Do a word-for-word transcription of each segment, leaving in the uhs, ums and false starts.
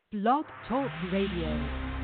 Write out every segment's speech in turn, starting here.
Blog Talk Radio.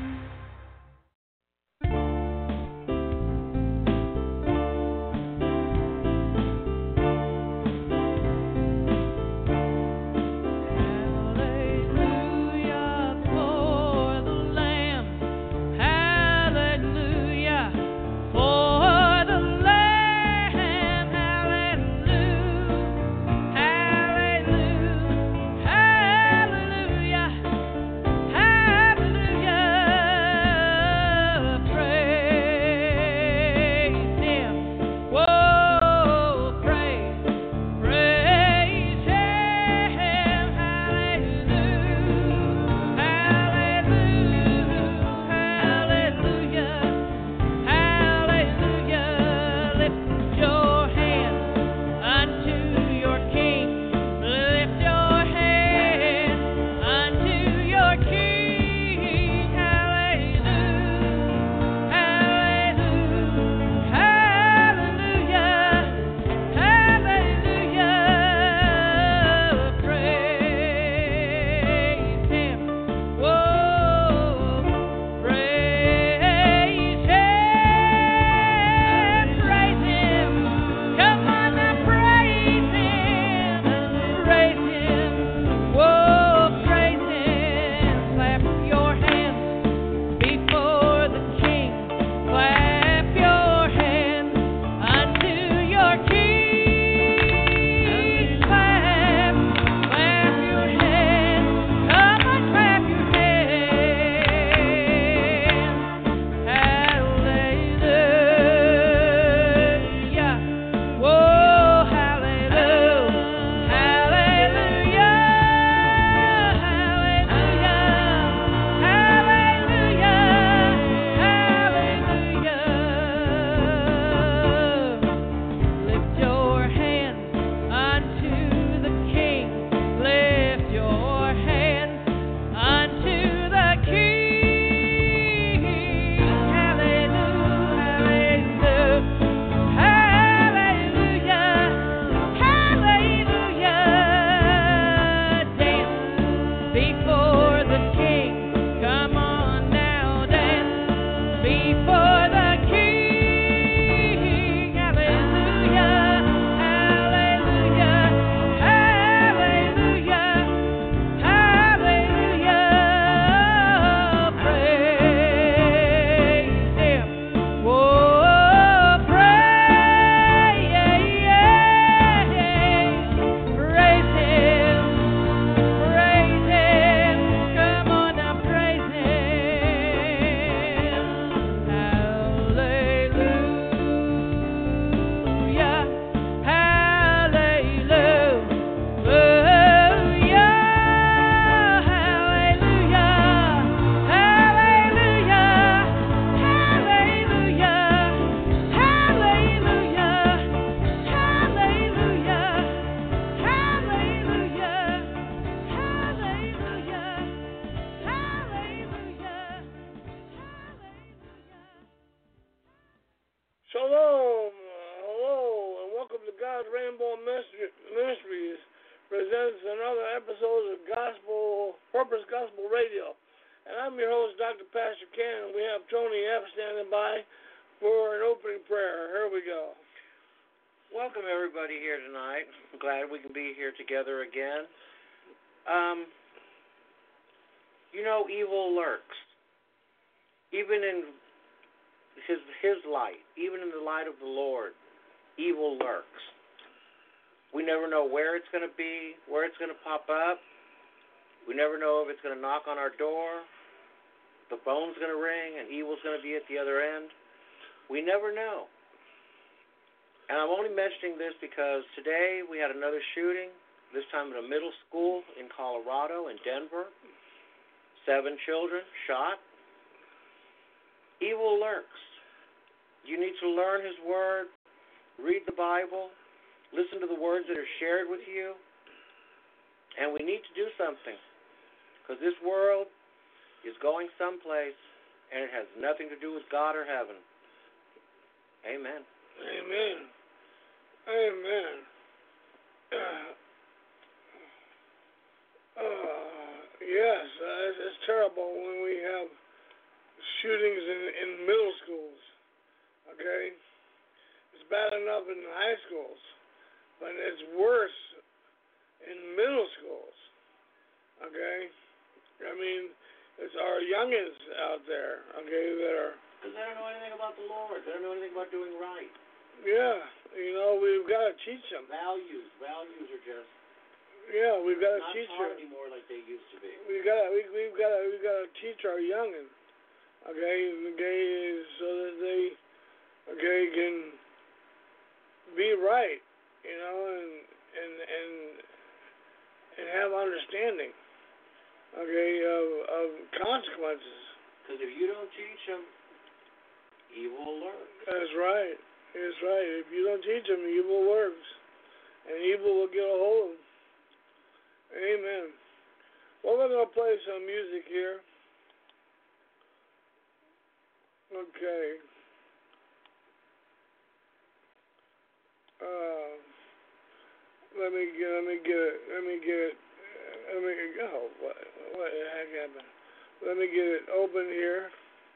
Together again. Um, you know, evil lurks. Even in his his light, even in the light of the Lord, evil lurks. We never know where it's going to be, where it's going to pop up. We never know if it's going to knock on our door, the phone's going to ring, and evil's going to be at the other end. We never know. And I'm only mentioning this because today we had another shooting. This time at a middle school in Colorado, in Denver. Seven children shot. Evil lurks. You need to learn His Word, read the Bible, listen to the words that are shared with you, and we need to do something because this world is going someplace, and it has nothing to do with God or heaven. Amen. Amen. Amen. Uh, uh, yes, uh, it's terrible when we have shootings in, in middle schools. Okay? It's bad enough in high schools, but it's worse in middle schools. Okay? I mean, it's our youngins out there, okay, that are... Because they don't know anything about the Lord. They don't know anything about doing right. Yeah, you know, we've got to teach them. Values. Values are just... Yeah, we've got to not teach taught them. anymore like they used to be. We got we we've got to we got to teach our youngins, okay, okay, so that they, okay, can be right, you know, and and and and have understanding, okay, of of consequences. Because if you don't teach them, evil lurks. That's right. That's right. If you don't teach them, evil works, and evil will get a hold of them. Amen. Well, we're going to play some music here. Okay. Uh, let me get, let me get it, let me get it, let me, oh, what, what the heck happened? Let me get it open here.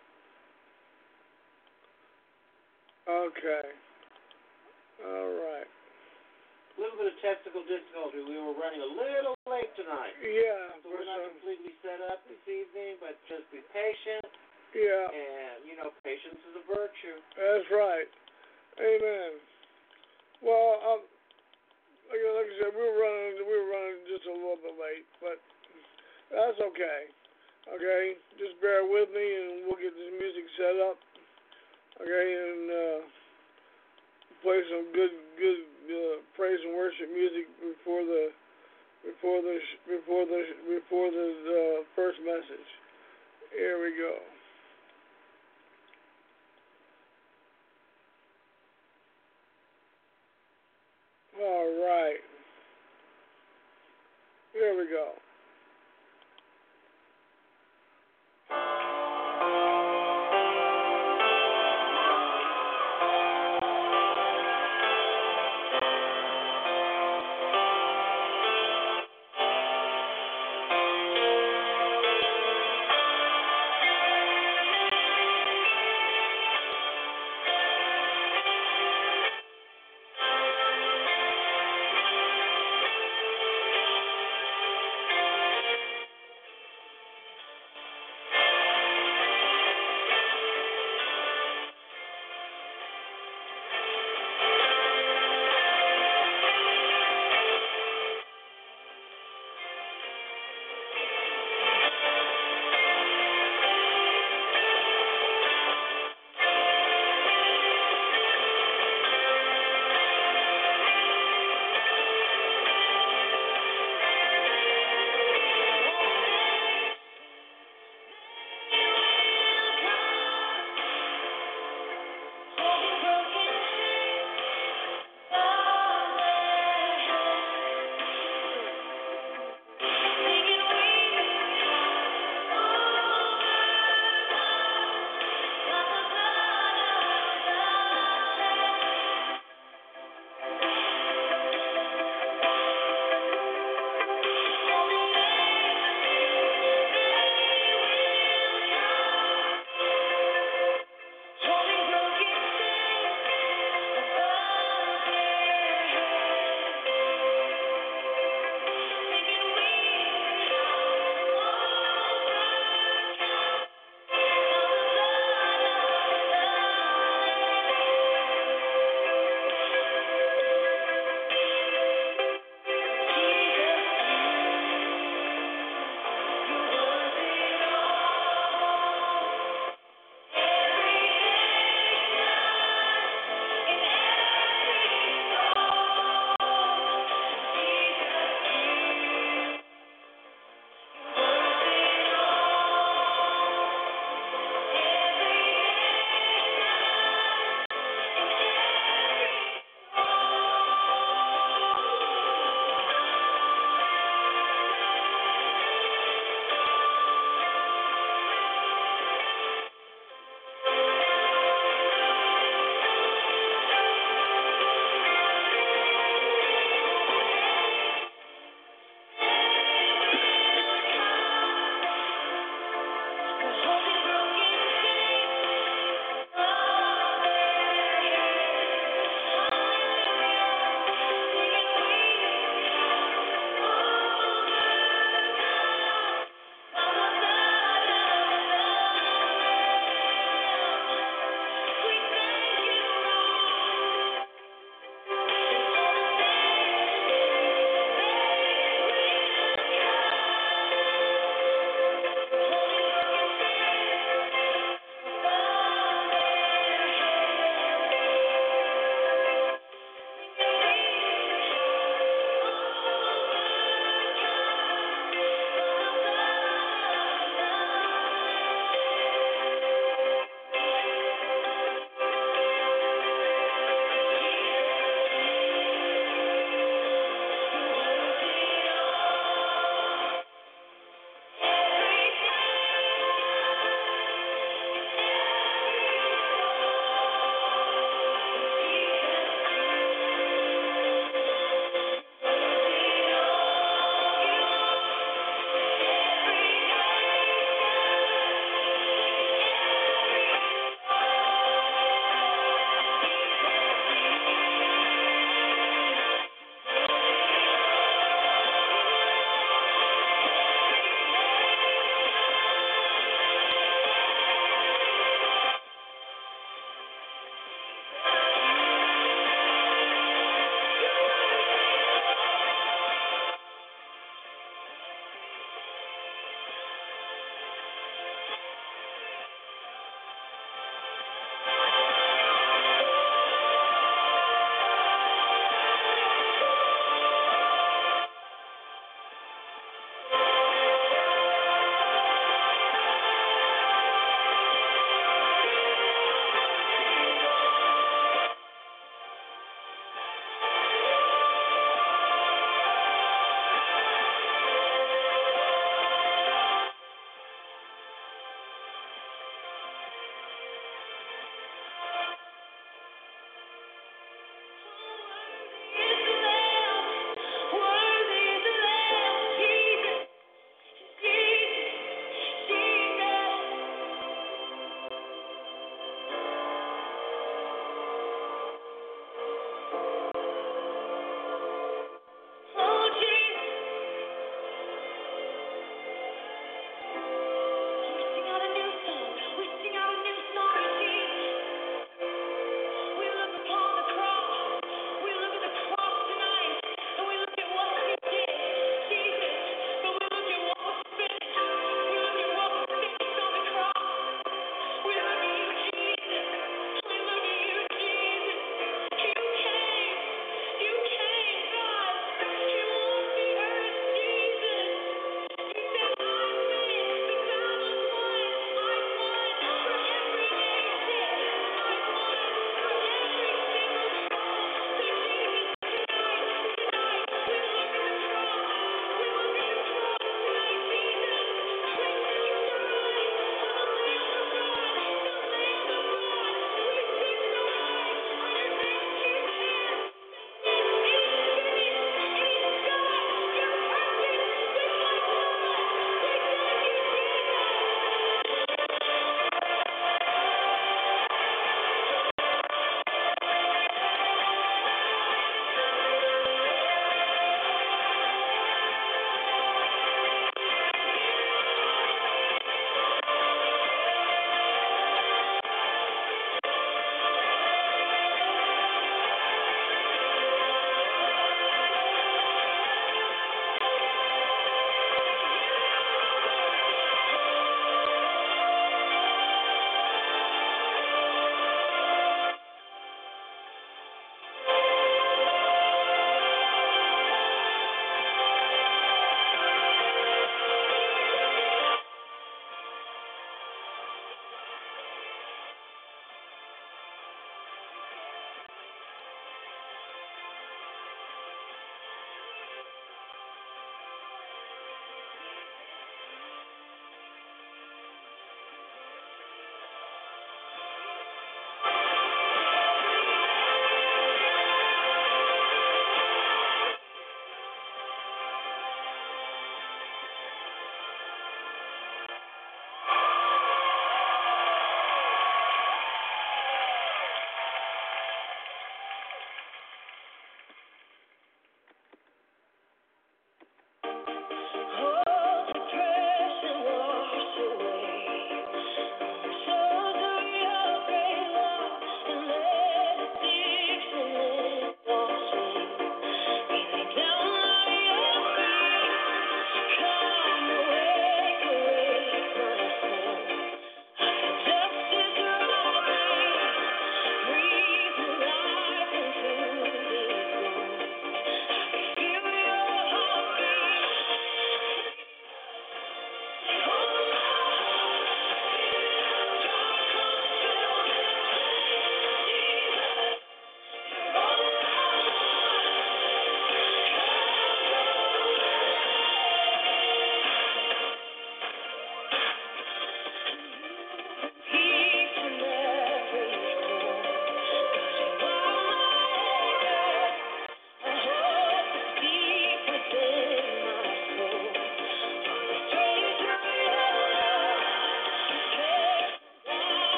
Okay. All right. A little bit of technical difficulty. We were running a little late tonight. Yeah. So we're not some, completely set up this evening, but just be patient. Yeah. And, you know, patience is a virtue. That's right. Amen. Well, um, like, like I said, we were running, we were running just a little bit late, but that's okay. Okay, just bear with me, and we'll get this music set up. Okay, and uh, play some good, good uh, praise and worship music before the, before the, before the, before the uh, first message. Here we go. All right. Here we go.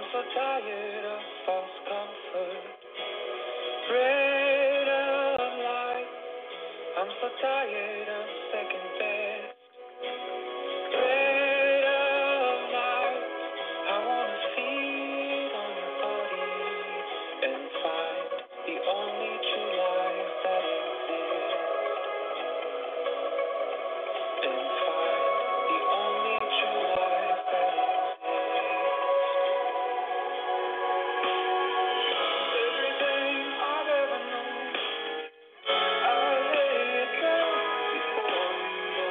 so tired of false comfort. Bread of life. I'm so tired of second best. Bread of life. I wanna feed on your body and find the only true life that exists. And find the only true life that exists. Everything I've ever known, I lay it down before you.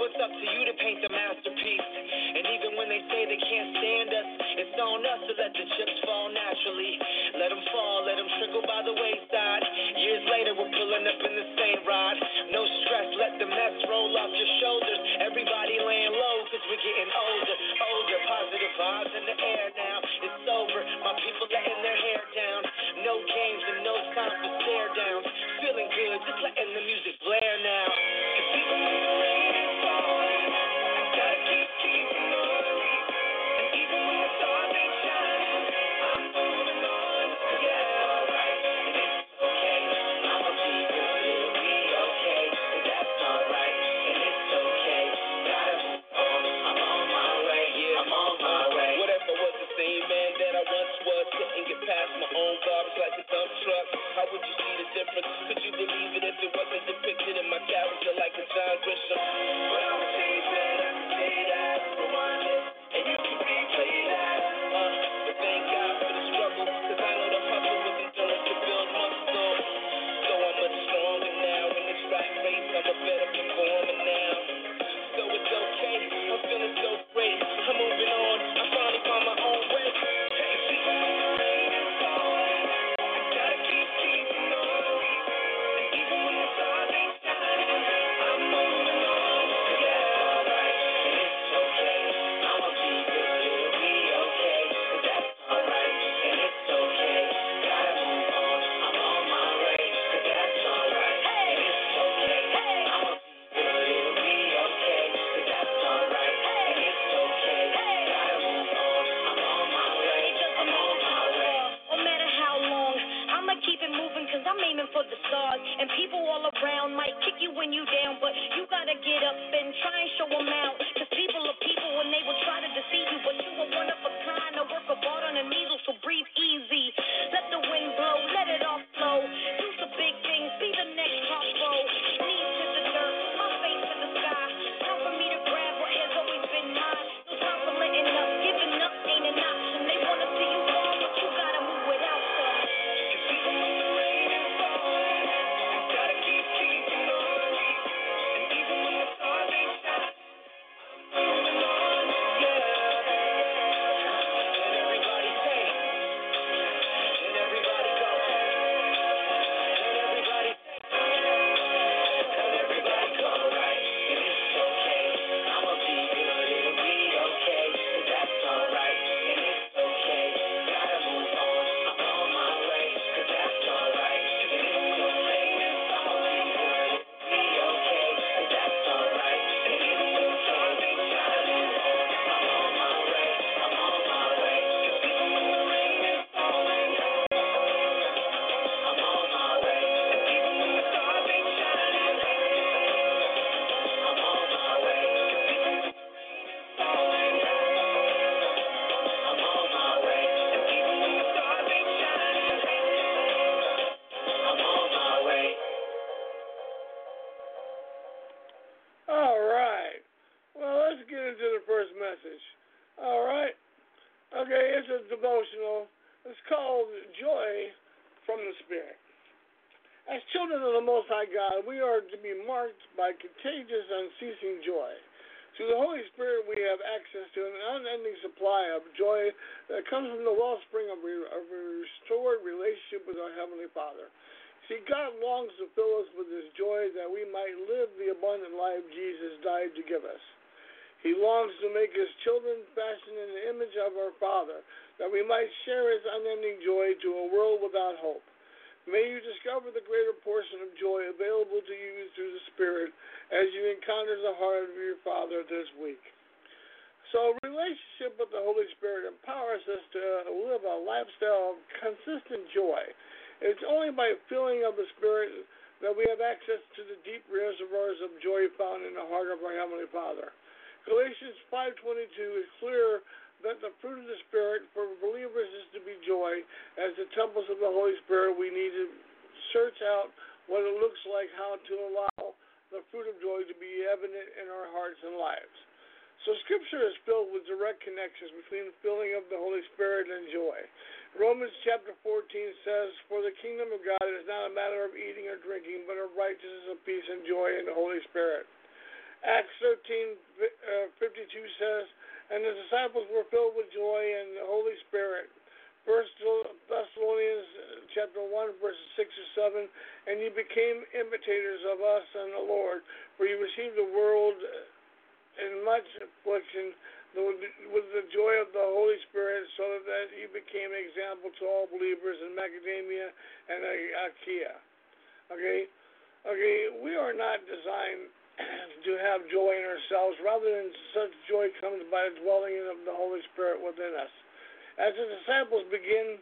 it's up to you to paint the masterpiece. And even when they say they can't stand us, it's on us to let the chips fall naturally. Let them fall, let them trickle by the wayside. Years later, we're pulling up in the same ride. No stress, let the mess roll off your shoulders. Everybody laying low, cause we're getting older, older. Positive vibes in the air now. It's over, my people letting their hair down. No games and no time for stare downs. Feeling good, just letting the music blare now. Cause even when the rain is falling, I gotta keep keeping on. And even when the stars ain't shining, I'm moving on. Yeah, alright, and it's okay. I'ma be good, it'll be okay. And that's alright, and it's okay. Gotta move on, I'm on my way. Yeah, I'm on my way. What if I was the same man that I once was? Couldn't get past my own garbage like a dump truck. How would you see the difference? Could you believe it if it wasn't depicted in my character like a John Grisham? But I would change that, I could say that, rewind it, and you can replay that. Uh, but thank God for the struggle, cause I know the hustle was endurance to build muscle. So I'm much stronger now. In this rat race, I'm a better performer now. So it's okay, I'm feeling so great. I'm moving on, I finally found my own way. Hey, even when the rain is falling, I gotta keep keeping on. And even when the stars ain't shining, I'm moving on. Yeah, alright, and it's okay. I'ma be good, it'll be okay. And that's alright, and it's okay. Gotta move on, I'm on my way. Cause that's alright, and it's okay. I'ma be good, it'll be okay. Cause that's alright, and it's okay. Gotta move on, I'm on my way. I'm on my way. No matter how long, I'ma keep it moving cause I'm aiming for the stars. And people all around might kick you when you down, but you gotta get up and try and show them out. Cause people are people and they will try to deceive you, but you are one of a kind, a work of art on a needle, so breathe easy. Let the wind blow, let it all flow. Do some big things, be the next top row. Knees to the dirt, my face to the sky. Time for me to grab what has always been mine. No time for letting up, giving up ain't an option. They wanna see you fall, but you gotta move without them. Cause even when the rain is falling, I gotta keep keeping on. And even when the stars ain't shining, I'm moving on. Yeah. And everybody say, and everybody go. And everybody say, and everybody go right. And it's okay. I'ma be good, it'll be okay. And that's alright. And it's okay. Gotta move on. I'm on my way. Cause that's alright. And it's okay. I'ma be good, it'll be okay. And that's alright. And even when the stars ain't shining, I'm on my way. I'm on my way. Cause even when the rain is falling, I'm on my way. And even when the stars ain't shining, I'm on my way. Cause even when the rain is falling, I'm on my way. And even when the stars ain't shining, I'm on my way. All right. Well, let's get into the first message. All right. Okay, it's a devotional. It's called Joy from the Spirit. As children of the Most High God, we are to be marked by contagious, unceasing joy. Through the Holy Spirit, we have access to an unending supply of joy that comes from the wellspring of, re- of a restored relationship with our Heavenly Father. See, God longs to fill us with His joy that we might live the abundant life Jesus died to give us. He longs to make His children fashioned in the image of our Father, that we might share His unending joy to a world without hope. May you discover the greater portion of joy available to you through the Spirit as you encounter the heart of your Father this week. So, relationship with the Holy Spirit empowers us to live a lifestyle of consistent joy. It's only by filling of the Spirit that we have access to the deep reservoirs of joy found in the heart of our Heavenly Father. Galatians five twenty-two is clear that the fruit of the Spirit for believers is to be joy. As the temples of the Holy Spirit, we need to search out what it looks like, how to allow the fruit of joy to be evident in our hearts and lives. So Scripture is filled with direct connections between the filling of the Holy Spirit and joy. Romans chapter fourteen says, "For the kingdom of God is not a matter of eating or drinking, but of righteousness and peace and joy in the Holy Spirit." Acts thirteen fifty-two says, and the disciples were filled with joy and the Holy Spirit. First Thessalonians chapter one, verses six or seven, and you became imitators of us and the Lord, for you received the world in much affliction with the joy of the Holy Spirit, so that you became an example to all believers in Macedonia and Achaia. Okay? Okay, we are not designed to have joy in ourselves, rather than such joy comes by the dwelling of the Holy Spirit within us. As the disciples begin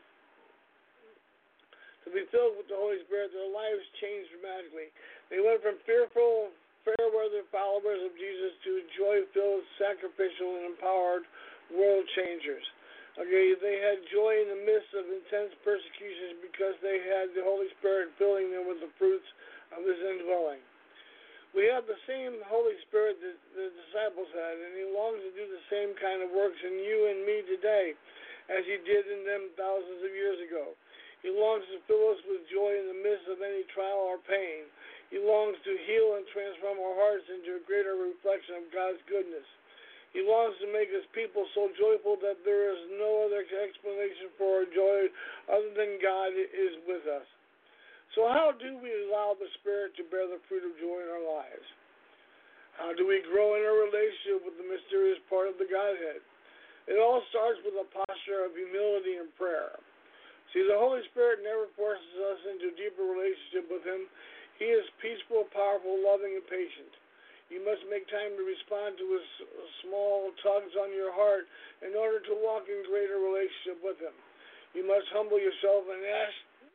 to be filled with the Holy Spirit, their lives changed dramatically. They went from fearful, fair-weather followers of Jesus to joy-filled, sacrificial, and empowered world changers. Okay, they had joy in the midst of intense persecutions because they had the Holy Spirit filling them with the fruits of His indwelling. We have the same Holy Spirit that the disciples had, and He longs to do the same kind of works in you and me today as He did in them thousands of years ago. He longs to fill us with joy in the midst of any trial or pain. He longs to heal and transform our hearts into a greater reflection of God's goodness. He longs to make His people so joyful that there is no other explanation for our joy other than God is with us. So how do we allow the Spirit to bear the fruit of joy in our lives? How do we grow in our relationship with the mysterious part of the Godhead? It all starts with a posture of humility and prayer. See, the Holy Spirit never forces us into a deeper relationship with Him. He is peaceful, powerful, loving, and patient. You must make time to respond to His small tugs on your heart in order to walk in greater relationship with Him. You must humble yourself and ask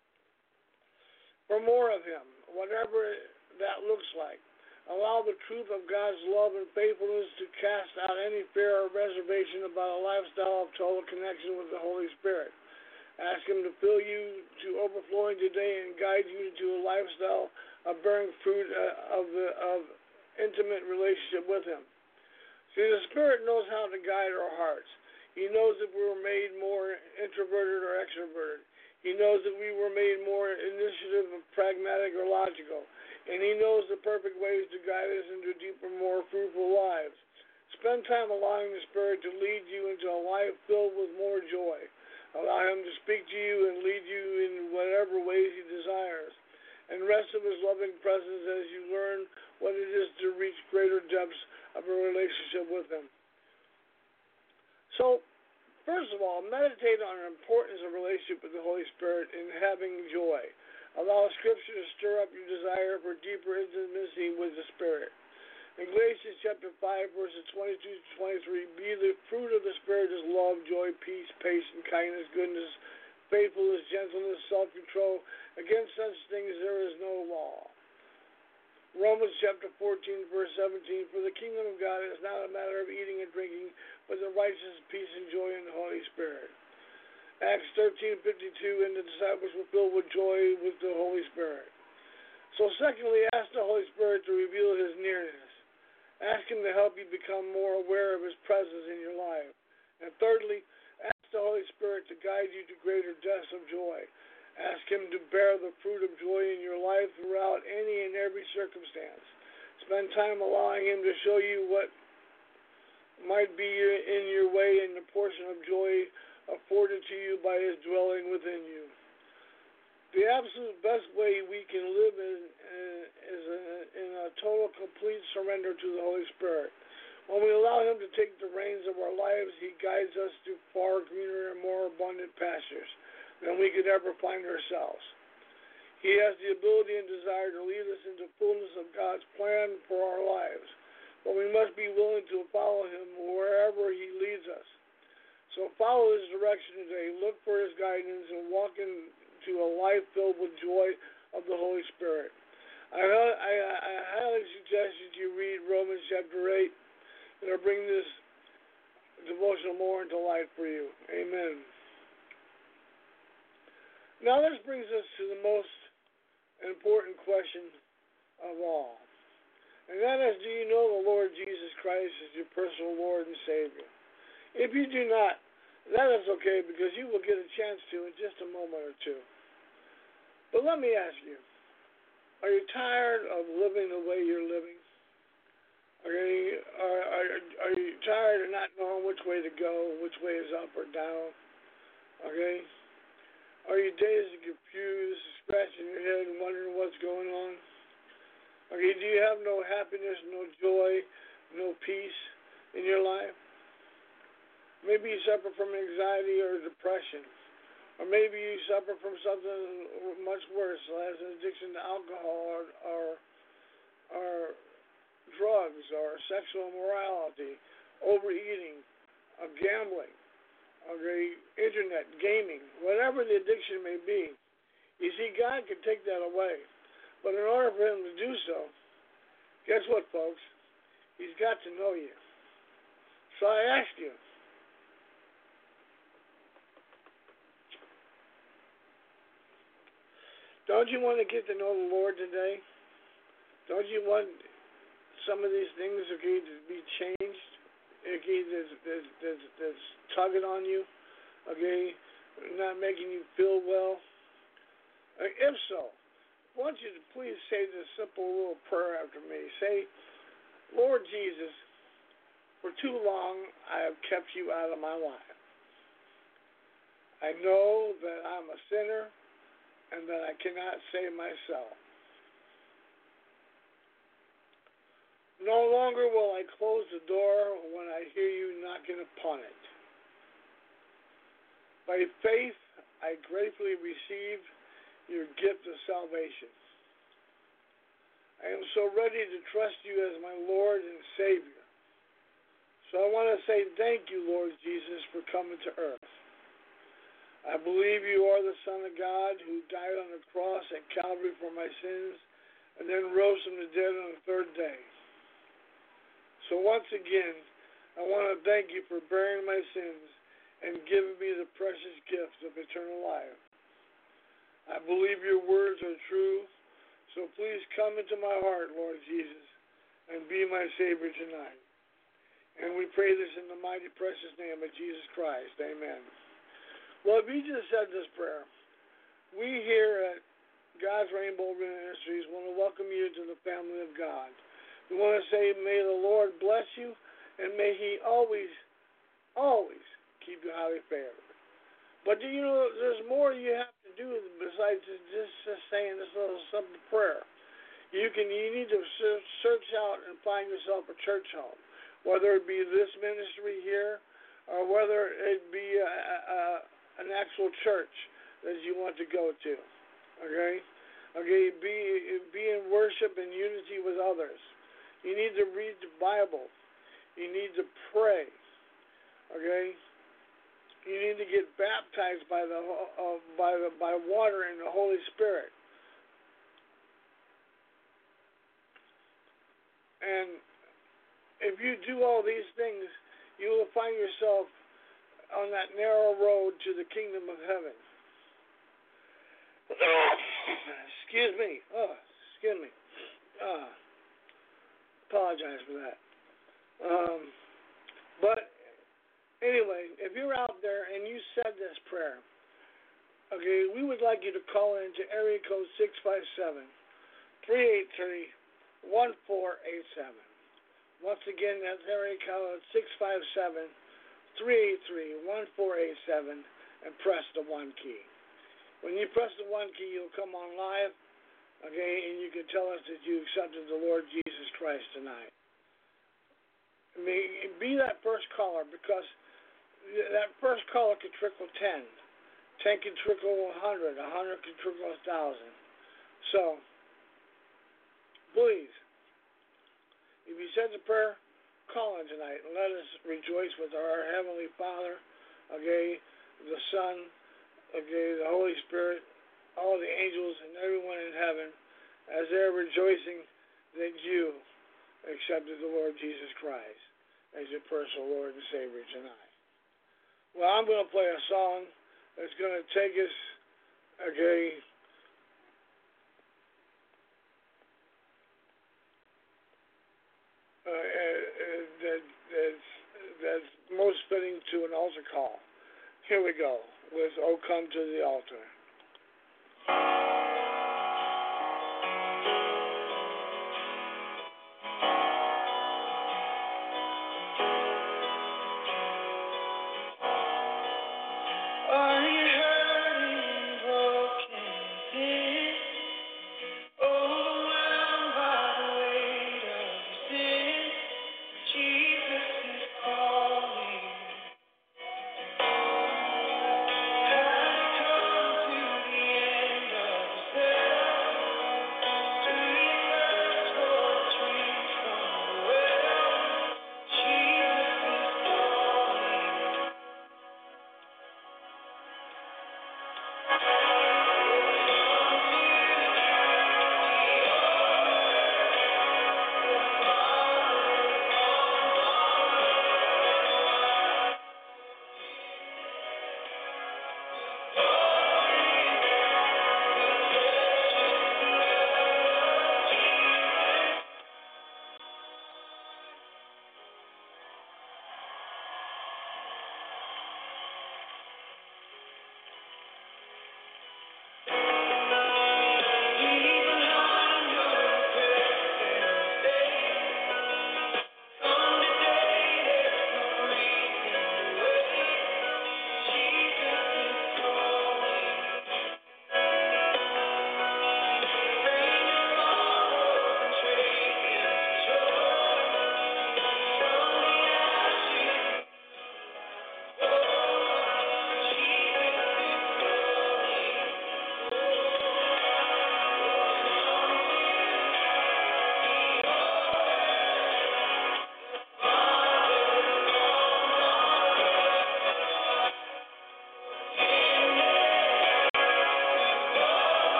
for more of Him, whatever that looks like. Allow the truth of God's love and faithfulness to cast out any fear or reservation about a lifestyle of total connection with the Holy Spirit. Ask Him to fill you to overflowing today and guide you to a lifestyle of bearing fruit of the of intimate relationship with Him. See, the Spirit knows how to guide our hearts. He knows if we were made more introverted or extroverted. He knows that we were made more initiative, pragmatic, or logical. And He knows the perfect ways to guide us into deeper, more fruitful lives. Spend time allowing the Spirit to lead you into a life filled with more joy. Allow Him to speak to you and lead you in whatever ways He desires. And rest of His loving presence as you learn what it is to reach greater depths of a relationship with Him. So, first of all, meditate on the importance of relationship with the Holy Spirit and having joy. Allow Scripture to stir up your desire for deeper intimacy with the Spirit. In Galatians chapter five, verses twenty-two to twenty-three, be the fruit of the Spirit is love, joy, peace, patience, kindness, goodness, faithfulness, gentleness, self-control. Against such things there is no law. Romans chapter fourteen, verse seventeen, for the kingdom of God is not a matter of eating and drinking, but the righteousness, peace, and joy in the Holy Spirit. Acts thirteen fifty-two, and the disciples were filled with joy with the Holy Spirit. So secondly, ask the Holy Spirit to reveal His nearness. Ask Him to help you become more aware of His presence in your life. And thirdly, ask the Holy Spirit to guide you to greater depths of joy. Ask Him to bear the fruit of joy in your life throughout any and every circumstance. Spend time allowing Him to show you what might be in your way and the portion of joy afforded to you by His dwelling within you. The absolute best way we can live in, is in a total, complete surrender to the Holy Spirit. When we allow Him to take the reins of our lives, He guides us to far greener and more abundant pastures than we could ever find ourselves. He has the ability and desire to lead us into fullness of God's plan for our lives, but we must be willing to follow Him wherever He leads us. So follow His direction today, look for His guidance, and walk into a life filled with joy of the Holy Spirit. I, I, I highly suggest that you read Romans chapter eight. It'll bring this devotional more into life for you. Amen. Now this brings us to the most important question of all. And that is, do you know the Lord Jesus Christ as your personal Lord and Savior? If you do not, that is okay, because you will get a chance to in just a moment or two. But let me ask you, are you tired of living the way you're living? Okay, tired of not knowing which way to go, which way is up or down? Okay? Are you dazed and confused, scratching your head and wondering what's going on? Okay, do you have no happiness, no joy, no peace in your life? Maybe you suffer from anxiety or depression. Or maybe you suffer from something much worse, as an addiction to alcohol or, or, or drugs or sexual immorality, overeating, or gambling, okay, internet, gaming, whatever the addiction may be. You see, God can take that away. But in order for him to do so, guess what, folks? He's got to know you. So I ask you, don't you want to get to know the Lord today? Don't you want some of these things, okay, to be changed? Okay, that's, that's, that's, that's tugging on you, okay, not making you feel well? Uh, if so, I want you to please say this simple little prayer after me. Say, Lord Jesus, for too long I have kept you out of my life. I know that I'm a sinner and that I cannot save myself. No longer will I close the door when I hear you knocking upon it. By faith, I gratefully receive your gift of salvation. I am so ready to trust you as my Lord and Savior. So I want to say thank you, Lord Jesus, for coming to earth. I believe you are the Son of God who died on the cross at Calvary for my sins and then rose from the dead on the third day. So once again, I want to thank you for bearing my sins and giving me the precious gift of eternal life. I believe your words are true, so please come into my heart, Lord Jesus, and be my Savior tonight. And we pray this in the mighty, precious name of Jesus Christ. Amen. Well, if you just said this prayer, we here at God's Rainbow Ministries want to welcome you to the family of God. We want to say, may the Lord bless you, and may he always, always keep you highly favored. But do you know, there's more you have to do besides just, just saying this little simple prayer. You can, you need to search out and find yourself a church home, whether it be this ministry here, or whether it be a, a, an actual church that you want to go to. Okay, okay. Be be in worship and unity with others. You need to read the Bible. You need to pray. Okay. You need to get baptized by the uh, by the by water and the Holy Spirit. And if you do all these things, you will find yourself on that narrow road to the kingdom of heaven. Excuse me. Oh, excuse me. Uh, apologize for that. Um, but anyway, if you're out there and you said this prayer, okay, we would like you to call in to area code six five seven, three eight three, one four eight seven. Once again, that's area code six five seven, three eight three, one four eight seven, and press the one key. When you press the one key, you'll come on live, okay, and you can tell us that you accepted the Lord Jesus Christ tonight. I mean, be that first caller, because that first caller can trickle ten. ten can trickle one hundred. one hundred can trickle one thousand. So, please, if you said the prayer, call in tonight and let us rejoice with our Heavenly Father, okay, the Son, okay, the Holy Spirit, all the angels and everyone in heaven, as they're rejoicing that you accepted the Lord Jesus Christ as your personal Lord and Savior tonight. Well, I'm going to play a song that's going to take us, okay, uh, uh, that, that's, that's most fitting to an altar call. Here we go with "Oh Come to the Altar."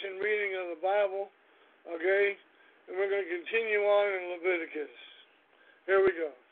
old-fashioned reading of the Bible, okay? And we're going to continue on in Leviticus. Here we go.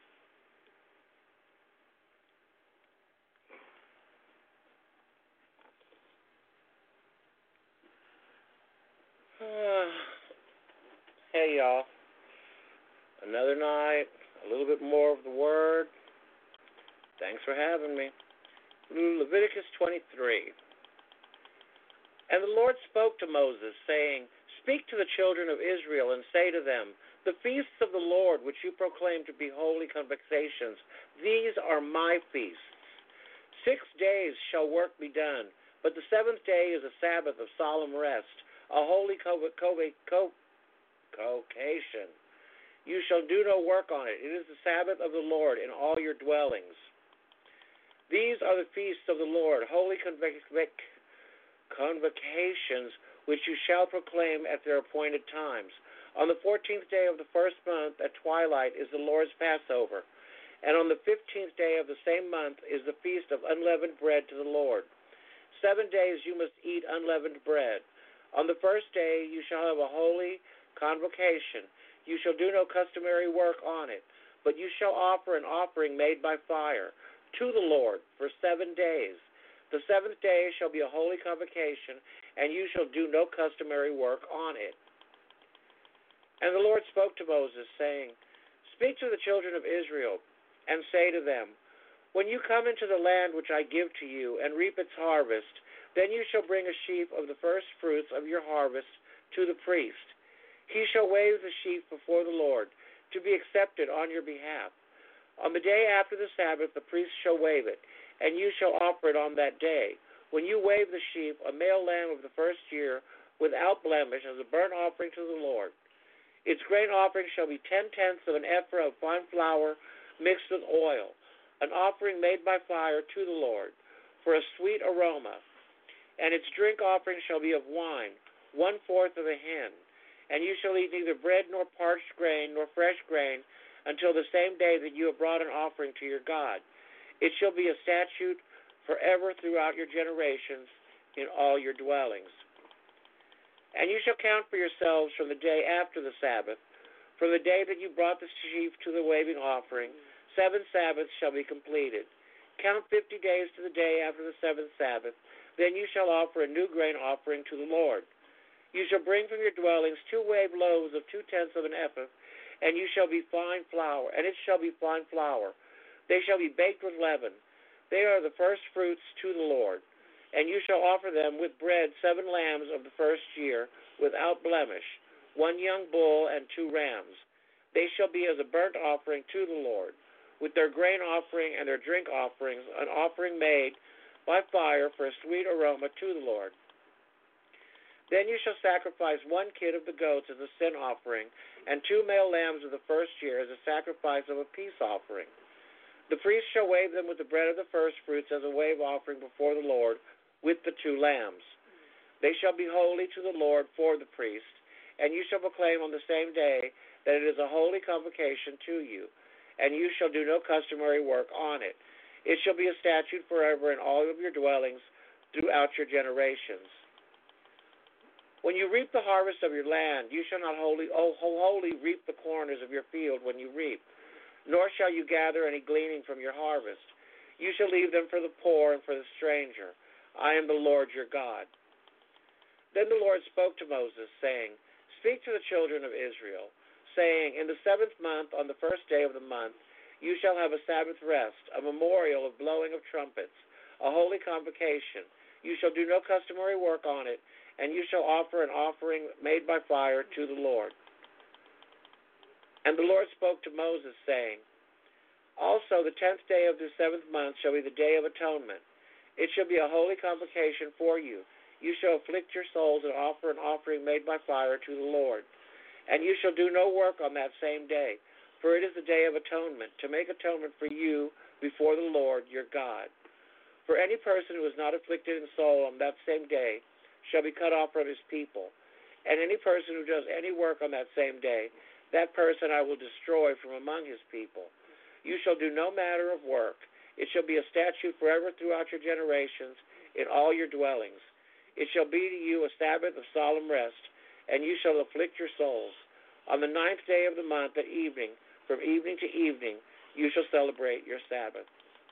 Uh, hey, y'all. Another night, a little bit more of the Word. Thanks for having me. Leviticus twenty-three. And the Lord spoke to Moses, saying, Speak to the children of Israel, and say to them, The feasts of the Lord, which you proclaim to be holy convocations, these are my feasts. Six days shall work be done, but the seventh day is a Sabbath of solemn rest, a holy convocation. You shall do no work on it. It is the Sabbath of the Lord in all your dwellings. These are the feasts of the Lord, holy convocations, which you shall proclaim at their appointed times. On the fourteenth day of the first month at twilight is the Lord's Passover, and on the fifteenth day of the same month is the feast of unleavened bread to the Lord. Seven days you must eat unleavened bread. On the first day you shall have a holy convocation. You shall do no customary work on it, but you shall offer an offering made by fire to the Lord for seven days. The seventh day shall be a holy convocation, and you shall do no customary work on it. And the Lord spoke to Moses, saying, Speak to the children of Israel, and say to them, When you come into the land which I give to you, and reap its harvest, then you shall bring a sheaf of the first fruits of your harvest to the priest. He shall wave the sheaf before the Lord, to be accepted on your behalf. On the day after the Sabbath the priest shall wave it, and you shall offer it on that day. When you wave the sheep, a male lamb of the first year, without blemish, as a burnt offering to the Lord. Its grain offering shall be ten-tenths of an ephah of fine flour mixed with oil, an offering made by fire to the Lord, for a sweet aroma. And its drink offering shall be of wine, one-fourth of a hin. And you shall eat neither bread nor parched grain nor fresh grain until the same day that you have brought an offering to your God. It shall be a statute forever throughout your generations in all your dwellings. And you shall count for yourselves from the day after the Sabbath, from the day that you brought the sheaf to the waving offering, seven Sabbaths shall be completed. Count fifty days to the day after the seventh Sabbath. Then you shall offer a new grain offering to the Lord. You shall bring from your dwellings two wave loaves of two-tenths of an ephah, and you shall be fine flour, and it shall be fine flour. They shall be baked with leaven. They are the first fruits to the Lord. And you shall offer them with bread seven lambs of the first year, without blemish, one young bull and two rams. They shall be as a burnt offering to the Lord, with their grain offering and their drink offerings, an offering made by fire for a sweet aroma to the Lord. Then you shall sacrifice one kid of the goats as a sin offering, and two male lambs of the first year as a sacrifice of a peace offering. The priest shall wave them with the bread of the first fruits as a wave offering before the Lord with the two lambs. They shall be holy to the Lord for the priest, and you shall proclaim on the same day that it is a holy convocation to you, and you shall do no customary work on it. It shall be a statute forever in all of your dwellings throughout your generations. When you reap the harvest of your land, you shall not wholly, oh, wholly reap the corners of your field when you reap, nor shall you gather any gleaning from your harvest. You shall leave them for the poor and for the stranger. I am the Lord your God. Then the Lord spoke to Moses, saying, Speak to the children of Israel, saying, In the seventh month, on the first day of the month, you shall have a Sabbath rest, a memorial of blowing of trumpets, a holy convocation. You shall do no customary work on it, and you shall offer an offering made by fire to the Lord. And the Lord spoke to Moses, saying, Also the tenth day of the seventh month shall be the day of atonement. It shall be a holy convocation for you. You shall afflict your souls and offer an offering made by fire to the Lord. And you shall do no work on that same day, for it is the day of atonement, to make atonement for you before the Lord your God. For any person who is not afflicted in soul on that same day shall be cut off from his people. And any person who does any work on that same day, that person I will destroy from among his people. You shall do no manner of work. It shall be a statute forever throughout your generations in all your dwellings. It shall be to you a Sabbath of solemn rest, and you shall afflict your souls. On the ninth day of the month at evening, from evening to evening, you shall celebrate your Sabbath.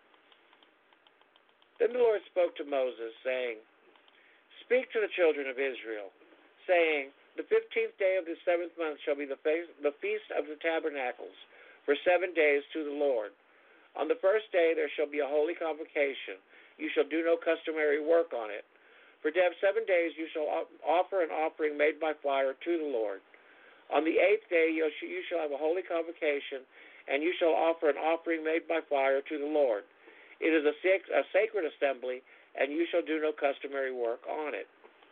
Then the Lord spoke to Moses, saying, Speak to the children of Israel, saying, The fifteenth day of the seventh month shall be the feast of the tabernacles, for seven days to the Lord. On the first day there shall be a holy convocation. You shall do no customary work on it. For to have seven days you shall offer an offering made by fire to the Lord. On the eighth day you shall have a holy convocation, and you shall offer an offering made by fire to the Lord. It is a sacred assembly, and you shall do no customary work on it.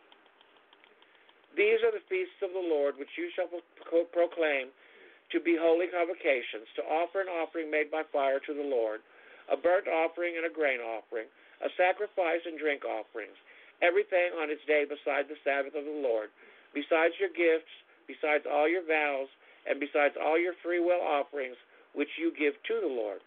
These are the feasts of the Lord which you shall proclaim to be holy convocations, to offer an offering made by fire to the Lord, a burnt offering and a grain offering, a sacrifice and drink offerings, everything on its day beside the Sabbath of the Lord, besides your gifts, besides all your vows, and besides all your freewill offerings which you give to the Lord.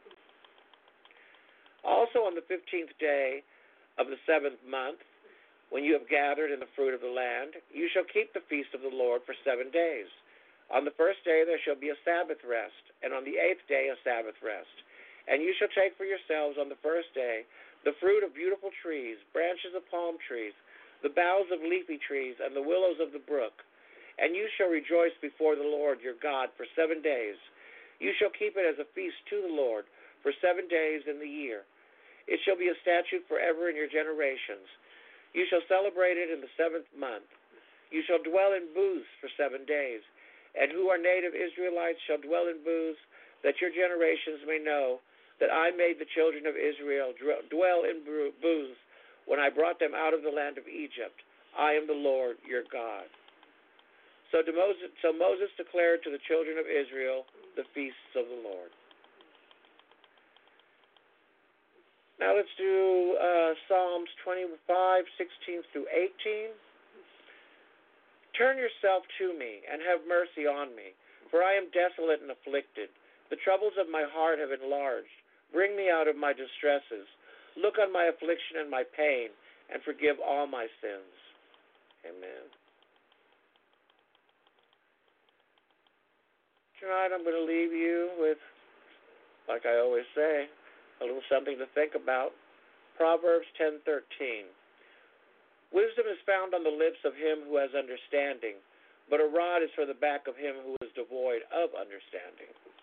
Also on the fifteenth day of the seventh month, when you have gathered in the fruit of the land, you shall keep the feast of the Lord for seven days. On the first day there shall be a Sabbath rest, and on the eighth day a Sabbath rest. And you shall take for yourselves on the first day the fruit of beautiful trees, branches of palm trees, the boughs of leafy trees, and the willows of the brook. And you shall rejoice before the Lord your God for seven days. You shall keep it as a feast to the Lord for seven days in the year. It shall be a statute forever in your generations. You shall celebrate it in the seventh month. You shall dwell in booths for seven days. And who are native Israelites shall dwell in booths, that your generations may know that I made the children of Israel dwell in booths when I brought them out of the land of Egypt. I am the Lord your God. So, to Moses, so Moses declared to the children of Israel the feasts of the Lord. Now let's do uh, Psalms twenty-five, sixteen through eighteen. Turn yourself to me and have mercy on me, for I am desolate and afflicted. The troubles of my heart have enlarged. Bring me out of my distresses. Look on my affliction and my pain, and forgive all my sins. Amen. Tonight I'm going to leave you with, like I always say, a little something to think about. Proverbs ten thirteen. Wisdom is found on the lips of him who has understanding, but a rod is for the back of him who is devoid of understanding.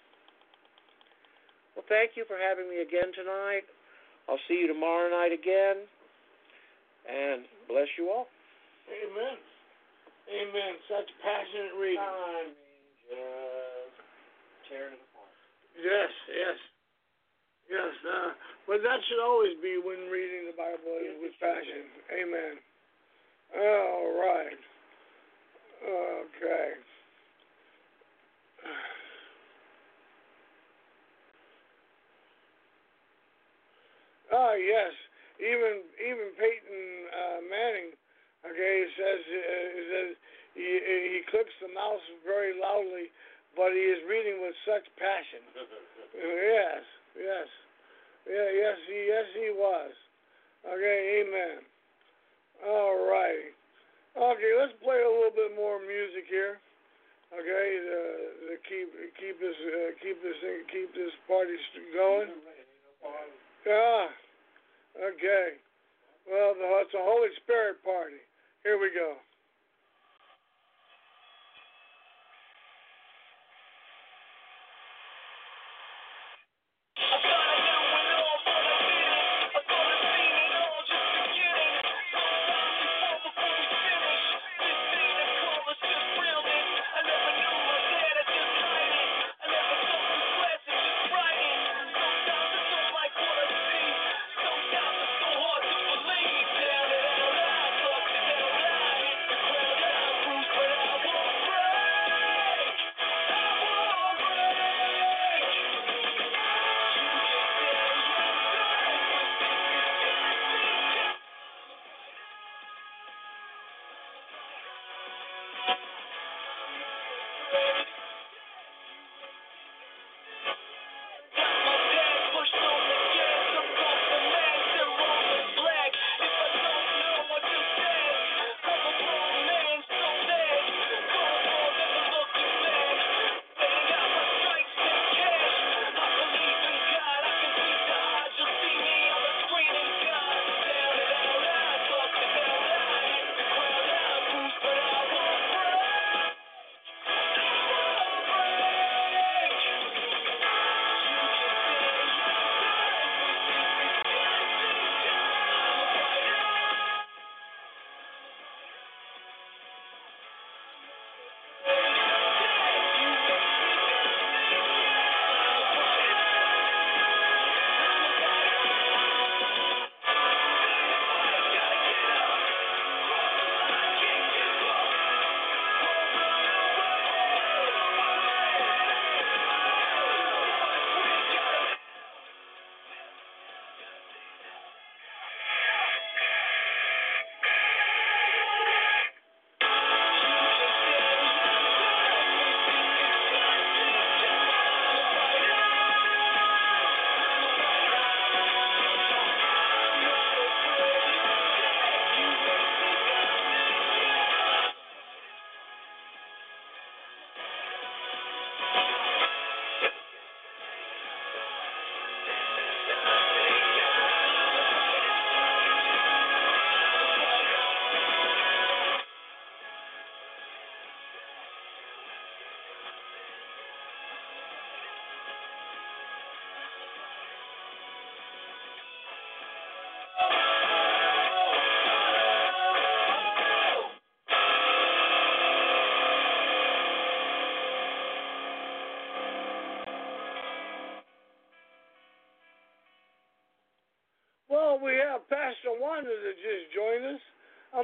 Well, thank you for having me again tonight. I'll see you tomorrow night again, and bless you all. Amen. Amen. Such passionate reading. I mean, just tearing it apart. Yes, yes. Yes, uh, but that should always be when reading the Bible is with passion. Amen. All right. Okay. Ah, yes. Even even Peyton uh, Manning, okay, says uh, says he he clicks the mouse very loudly, but he is reading with such passion. Yes, yes, yeah, yes, he yes he was. Okay, amen. All right. Okay, let's play a little bit more music here. Okay, to, to keep keep this uh, keep this keep this party going. Yeah. Okay. Well, it's a Holy Spirit party. Here we go.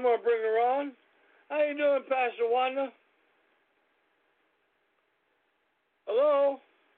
I'm gonna bring her on. How you doing, Pastor Wanda? Hello?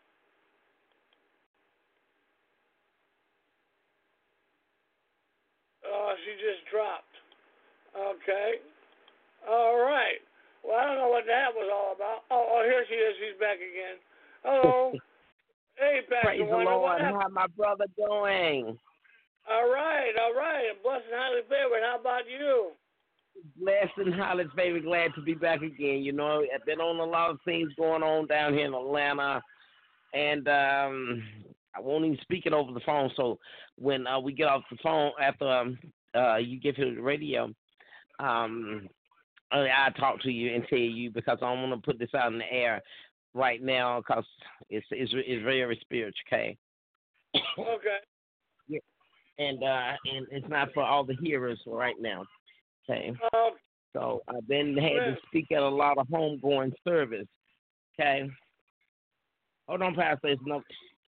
Oh, she just dropped. Okay. All right. Well, I don't know what that was all about. Oh, oh here she is. She's back again. Hello. Hey, Pastor Praise the Wanda. Lord. How my brother doing? All right, all right. Blessed and highly favored. How about you? Blessed and highly favored. Glad to be back again. You know, I've been on a lot of things going on down here in Atlanta, and um, I won't even speak it over the phone. So when uh, we get off the phone after um, uh, you get to the radio, um, I I'll talk to you and tell you because I don't want to put this out in the air right now because it's, it's it's very spiritual. Okay. Okay. Yeah. And uh, and it's not for all the hearers right now. Okay. Uh, So I've been had yeah. to speak at a lot of homegoing service. Okay. Hold on, Pastor. It's no.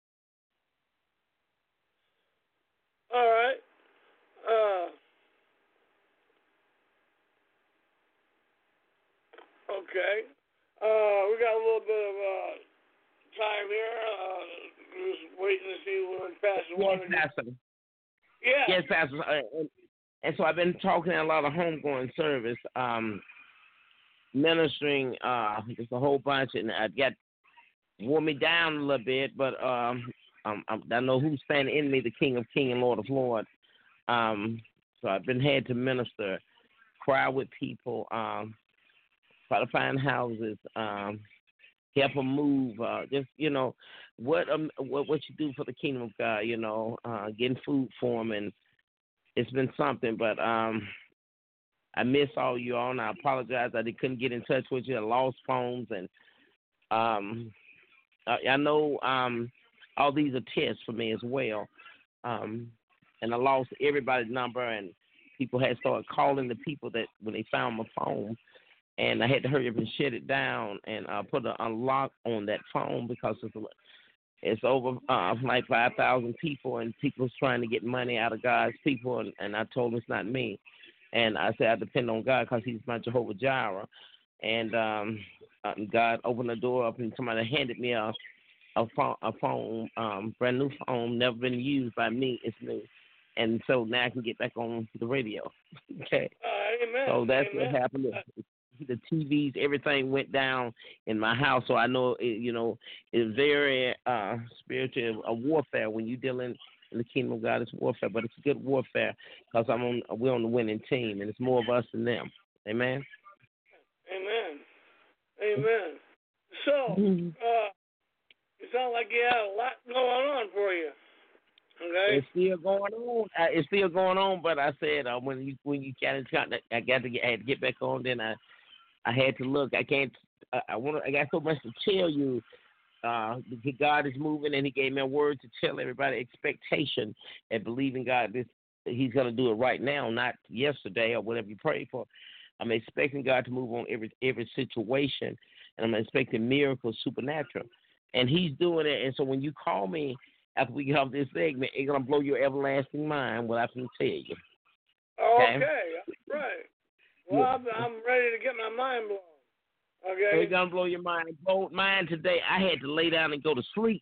All right. Uh. Okay. Uh, we got a little bit of uh, time here. Uh, just waiting to see when Pastor Yes, Wanda. Pastor. Yeah. Yes, Pastor. Uh, and, and so I've been talking at a lot of homegoing service, um, ministering uh, just a whole bunch, and I got wore me down a little bit, but um, um, I know who's standing in me, the King of Kings and Lord of Lords. Um, so I've been had to minister, cry with people, um, try to find houses, um, help them move. Uh, just you know, what um, what what you do for the kingdom of God. You know, uh, getting food for them, and it's been something. But um, I miss all you all, and I apologize that I couldn't get in touch with you. I lost phones, and um, I, I know um, all these are tests for me as well. Um, and I lost everybody's number, and people had started calling the people that when they found my phone, and I had to hurry up and shut it down and uh, put an unlock on that phone because it's, it's over uh, like five thousand people, and people's trying to get money out of God's people, and, and I told them it's not me. And I said I depend on God because he's my Jehovah Jireh. And um, uh, God opened the door up, and somebody handed me a a phone, a phone um, brand new phone, never been used by me. It's new. And so now I can get back on the radio. Okay. Uh, amen. So that's amen. what happened. The T Vs, everything went down in my house. So I know, it, you know, it's very uh, spiritual, a warfare when you're dealing in the kingdom of God. It's warfare, but it's good warfare because I'm on. We're on the winning team, and it's more of us than them. Amen. Amen. Amen. So, uh, it sounds like you had a lot going on for you. Okay. It's still going on. Uh, it's still going on, but I said uh, when you when you got in contact, I got to get I had to get back on. Then I I had to look. I can't. I, I want. I got so much to tell you. Uh, God is moving, and He gave me a word to tell everybody expectation and believe in God. This He's going to do it right now, not yesterday or whatever you prayed for. I'm expecting God to move on every every situation, and I'm expecting miracles, supernatural, and He's doing it. And so when you call me after we get off this segment, it's going to blow your everlasting mind what I can tell you. Okay, okay. Right. Well, Yeah. I'm, I'm ready to get my mind blown. Okay. It's going to blow your mind. Blow mine today. I had to lay down and go to sleep.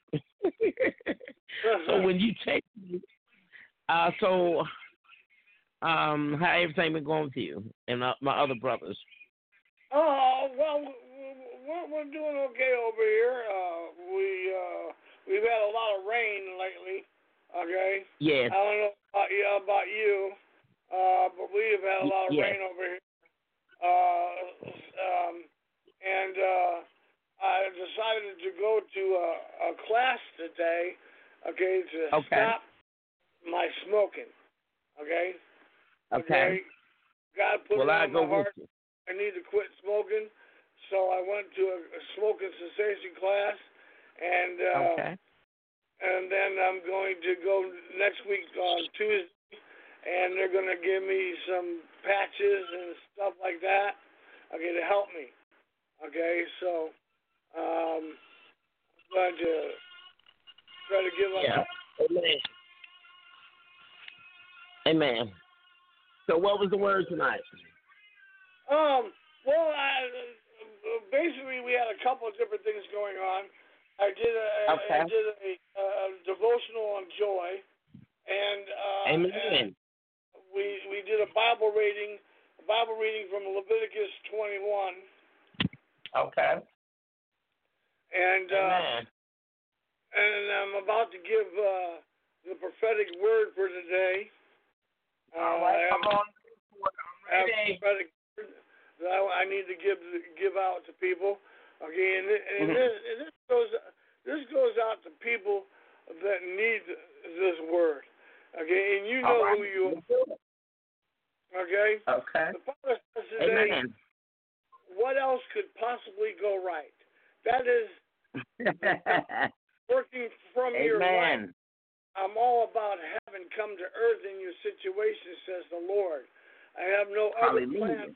So when you take me, uh, so um, how everything been going with you and my, my other brothers? Oh, well, we're, we're doing okay over here. Uh, we, uh, We've had a lot of rain lately, okay? Yes. I don't know about you, about you uh, but we've had a lot of yes. rain over here. Uh, um, and uh, I decided to go to a, a class today, okay, to okay. stop my smoking, okay? Okay. God put well, it I on go my heart. With you. I need to quit smoking, so I went to a, a smoking cessation class. And uh, okay. and then I'm going to go next week on Tuesday, and they're going to give me some patches and stuff like that, okay, to help me. Okay, so um, I'm going to try to give up. Yeah. Amen. Amen. So what was the word tonight? Um. Well, I, basically, we had a couple of different things going on. I did a, Okay. I did a, a devotional on joy, and, uh, Amen. and we we did a Bible reading, a Bible reading from Leviticus twenty-one. Okay. And uh, Amen. and I'm about to give uh, the prophetic word for today. All Uh, right, I come have, on. I have I'm a ready. prophetic word that I, I need to give give out to people. Okay, and, and Mhm. this and this goes this goes out to people that need this word. Okay, and you know All right. who you Let's do it. are. Okay. Okay. The Father says today, Amen. what else could possibly go right? That is working from your life. Amen. I'm all about heaven come to earth in your situation, says the Lord. I have no other plan Hallelujah.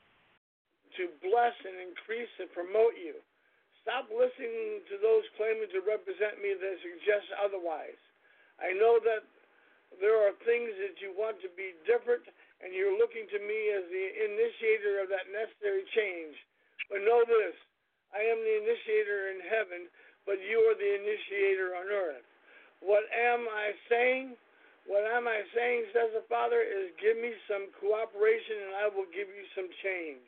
to bless and increase and promote you. Stop listening to those claiming to represent me that suggest otherwise. I know that there are things that you want to be different, and you're looking to me as the initiator of that necessary change. But know this, I am the initiator in heaven, but you are the initiator on earth. What am I saying? What am I saying, says the Father, is give me some cooperation and I will give you some change.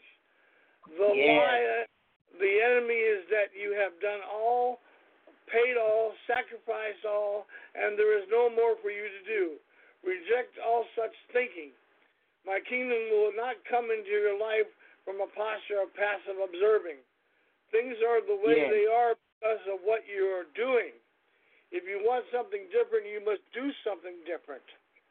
The Yes. lie, the enemy is that you have done all, paid all, sacrificed all, and there is no more for you to do. Reject all such thinking. My kingdom will not come into your life from a posture of passive observing. Things are the way Yes. they are because of what you are doing. If you want something different, you must do something different.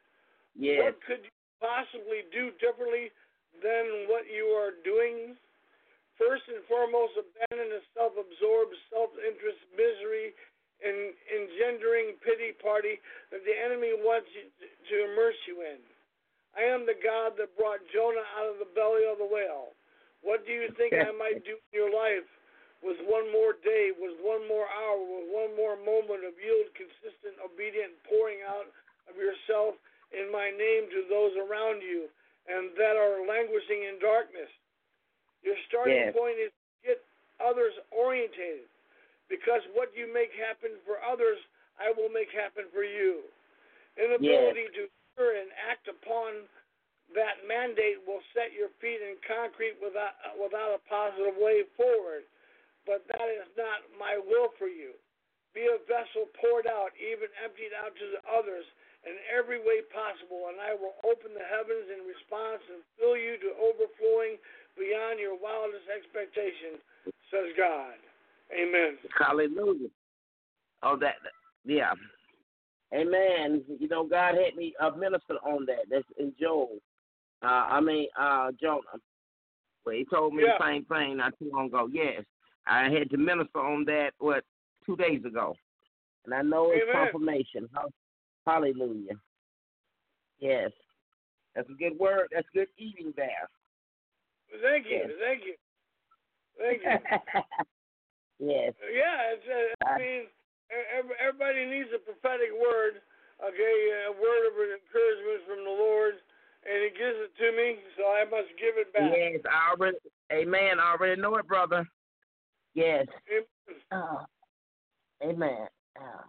Yes. What could you possibly do differently than what you are doing? First and foremost, abandon the self-absorbed, self-interest misery and engendering pity party that the enemy wants you to immerse you in. I am the God that brought Jonah out of the belly of the whale. What do you think I might do in your life with one more day, with one more hour, with one more moment of yield, consistent, obedient pouring out of yourself in my name to those around you and that are languishing in darkness? Your starting Yes. point is to get others orientated, because what you make happen for others, I will make happen for you. Inability to hear and act upon that mandate will set your feet in concrete without without a positive way forward. But that is not my will for you. Be a vessel poured out, even emptied out to the others in every way possible, and I will open the heavens in response and fill you to overflowing beyond your wildest expectation, says God. Amen. Hallelujah. Oh, that, yeah. Amen. You know, God had me uh, minister on that. That's in Joel. Uh, I mean, uh, Jonah. Well, he told me Yeah. the same thing not too long ago. Yes. I had to minister on that, what, two days ago. And I know it's Amen. confirmation. Hallelujah. Yes. That's a good word. That's good eating there. Thank you. Yes. Thank you. Thank you. Yes. Yeah, it's, uh, I mean, ev- everybody needs a prophetic word, okay, a word of encouragement from the Lord, and He gives it to me, so I must give it back. Yes, I already, amen, I already know it, brother. Yes. Amen. Oh, amen. Oh.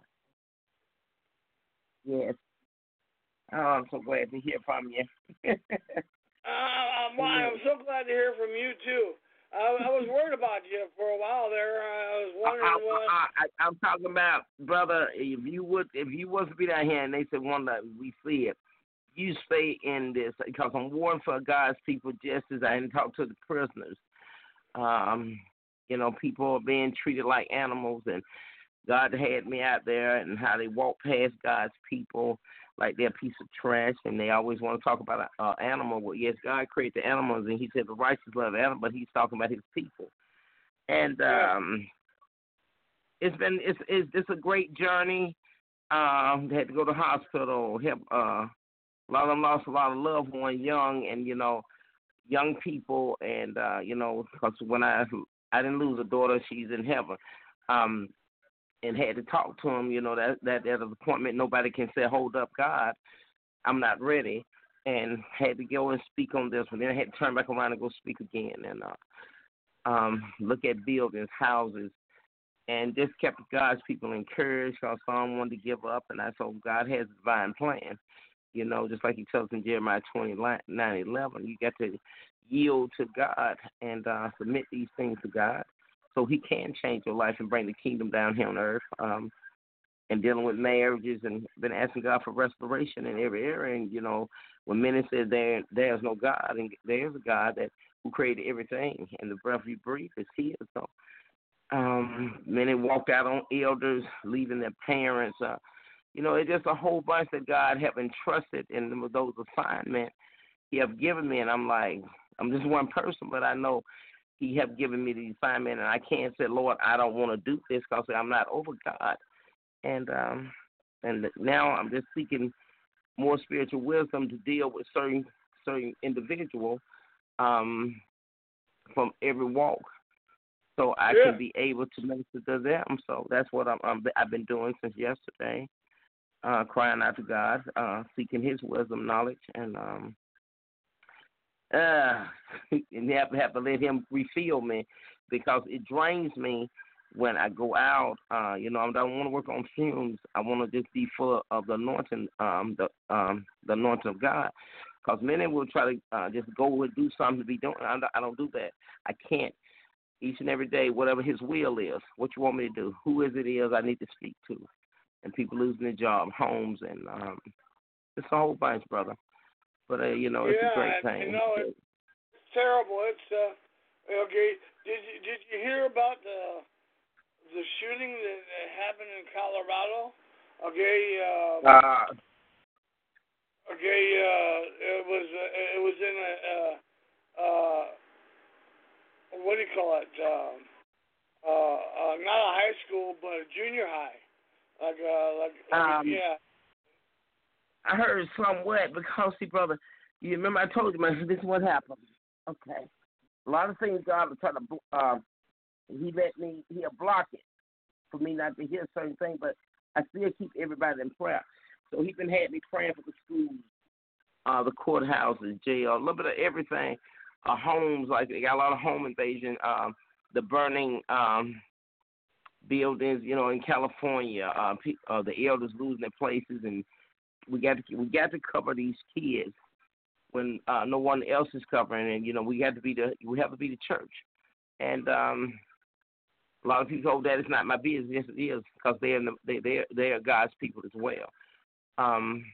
Yes. Oh, I'm so glad to hear from you. uh, I'm, I'm so glad to hear from you, too. I, I was worried about you for a while there. I was wondering I, what. I, I, I'm talking about, brother. If you would, if you was to be down here, and they said one day we see it, you stay in this because I'm warring for God's people, just as I didn't talk to the prisoners. Um, you know, people are being treated like animals, and God had me out there, and how they walk past God's people like they're a piece of trash, and they always want to talk about an uh, animal. Well, yes, God created the animals, and He said the righteous love animals, but He's talking about His people. And um, it's been it's it's it's a great journey. Um, they had to go to the hospital. Help. Uh, a lot of them lost a lot of loved ones, young and you know, young people, and uh, you know, because when I I didn't lose a daughter, she's in heaven. Um, and had to talk to him, you know, that that at an appointment nobody can say, hold up, God, I'm not ready. and had to go and speak on this one. Then I had to turn back around and go speak again and uh, um, look at buildings, houses, and just kept God's people encouraged because some wanted to give up, and I told God has a divine plan. You know, just like he tells in Jeremiah twenty-nine eleven, you got to yield to God and uh, submit these things to God so he can change your life and bring the kingdom down here on earth. Um, and dealing with marriages and been asking God for restoration in every area. And, you know, when many said there there's no God, and there's a God that who created everything, and the breath you breathe is his. So um, many walked out on elders, leaving their parents. Uh, you know, it's just a whole bunch that God have entrusted in those assignments he have given me. And I'm like, I'm just one person, but I know he have given me the assignment, and I can't say, Lord, I don't want to do this because I'm not over God. And um, and now I'm just seeking more spiritual wisdom to deal with certain certain individuals um, from every walk, so I yeah. can be able to minister to them. So that's what I'm, I'm I've been doing since yesterday, uh, crying out to God, uh, seeking His wisdom, knowledge, and um, uh, and you have to have to let Him refill me because it drains me. When I go out, uh, you know, I don't want to work on fumes. I want to just be full of the anointing, um, the um, the anointing of God. Because many will try to uh, just go and do something to be doing. I don't, I don't do that. I can't. Each and every day, whatever His will is, what you want me to do, who is it is I need to speak to, and people losing their job, homes, and um, it's a whole bunch, brother. But uh, you know, it's yeah, a great and, thing. You know, it's terrible. It's uh, okay. Did you did you hear about the the shooting that, that happened in Colorado? Okay, uh, uh, okay, uh, it was uh, it was in a uh, uh, what do you call it? Um, uh, uh, not a high school, but a junior high. Like uh, like, like um, yeah. I heard somewhat because, see, brother, you remember I told you, man, this is what happened. Okay, a lot of things God was trying to. Uh, He let me, he'll block it for me not to hear certain things, but I still keep everybody in prayer. So he's been had me praying for the schools, uh, the courthouses, jail, a little bit of everything, uh, homes, like they got a lot of home invasion, um, the burning um, buildings, you know, in California, uh, pe- uh, the elders losing their places, and we got to we got to cover these kids when uh, no one else is covering, and you know we got to be the we have to be the church, and um, a lot of people told that it's not my business. Yes, it is, because they're in the, they they they are God's people as well. Um,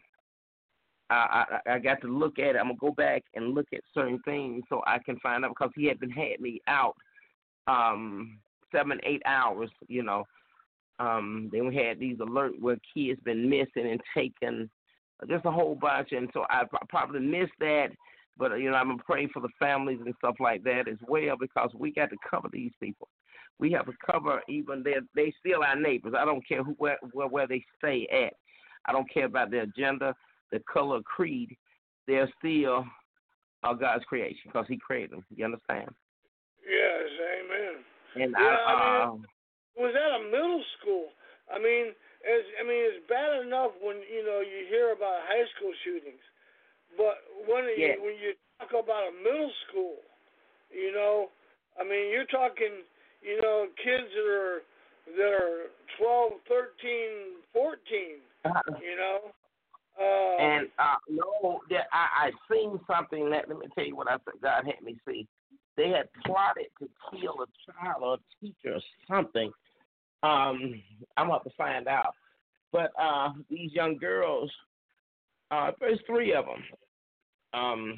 I, I I got to look at it. I'm gonna go back and look at certain things so I can find out, because he had been had me out um, seven eight hours. You know, um, then we had these alerts where kids been missing and taken, just a whole bunch, and so I probably missed that. But you know, I'm gonna pray for the families and stuff like that as well, because we got to cover these people. We have to cover even their, they still our neighbors. I don't care who where, where where they stay at. I don't care about their gender, their color, creed. They're still uh, God's creation because He created them. You understand? Yes, amen. And yeah, I, I uh, mean, it was at a middle school. I mean, it's, I mean, it's bad enough when you know you hear about high school shootings, but when yeah. you when you talk about a middle school, you know, I mean, you're talking. You know, kids that are that are twelve, thirteen, fourteen, you know. Uh, and uh, no, that I I seen something. That let me tell you what I said. God had me see. They had plotted to kill a child or a teacher or something. Um, I'm about to find out. But uh, these young girls, uh, there's three of them, um,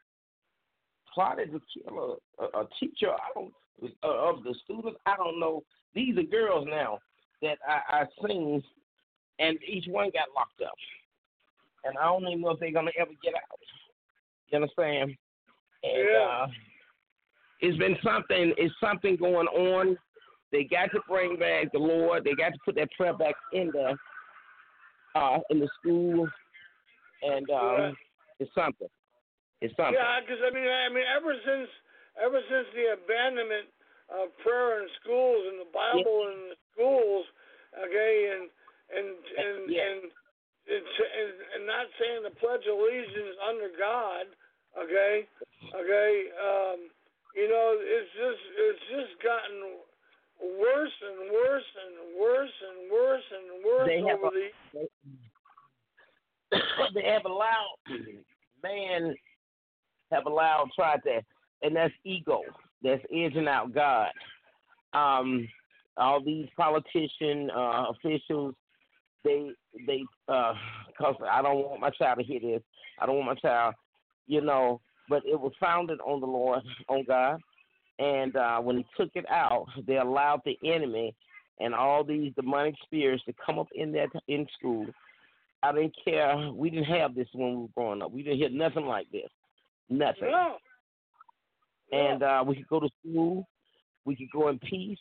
plotted to kill a, a, a teacher. I don't. Uh, of the students, I don't know. These are girls now that I, I seen, and each one got locked up. And I don't even know if they're going to ever get out. You understand? And yeah. uh, it's been something, it's something going on. They got to bring back the Lord. They got to put that prayer back in the, uh, in the school. And um, yeah. it's something. It's something. Yeah, because, I mean, I mean, ever since Ever since the abandonment of prayer in schools and the Bible yeah. in the schools, okay, and and and yeah. and and, and, and not saying the Pledge of Allegiance under God, okay, okay, um, you know, it's just it's just gotten worse and worse and worse and worse and worse they have over a, the. They, they have allowed man have allowed tried to, and that's ego. That's edging out God. Um, all these politician uh, officials, they they uh, cause I don't want my child to hear this. I don't want my child, you know. But it was founded on the Lord, on God, and uh, when He took it out, they allowed the enemy and all these demonic spirits to come up in that in school. I didn't care. We didn't have this when we were growing up. We didn't hear nothing like this. Nothing. No. No. And uh, we could go to school. We could go in peace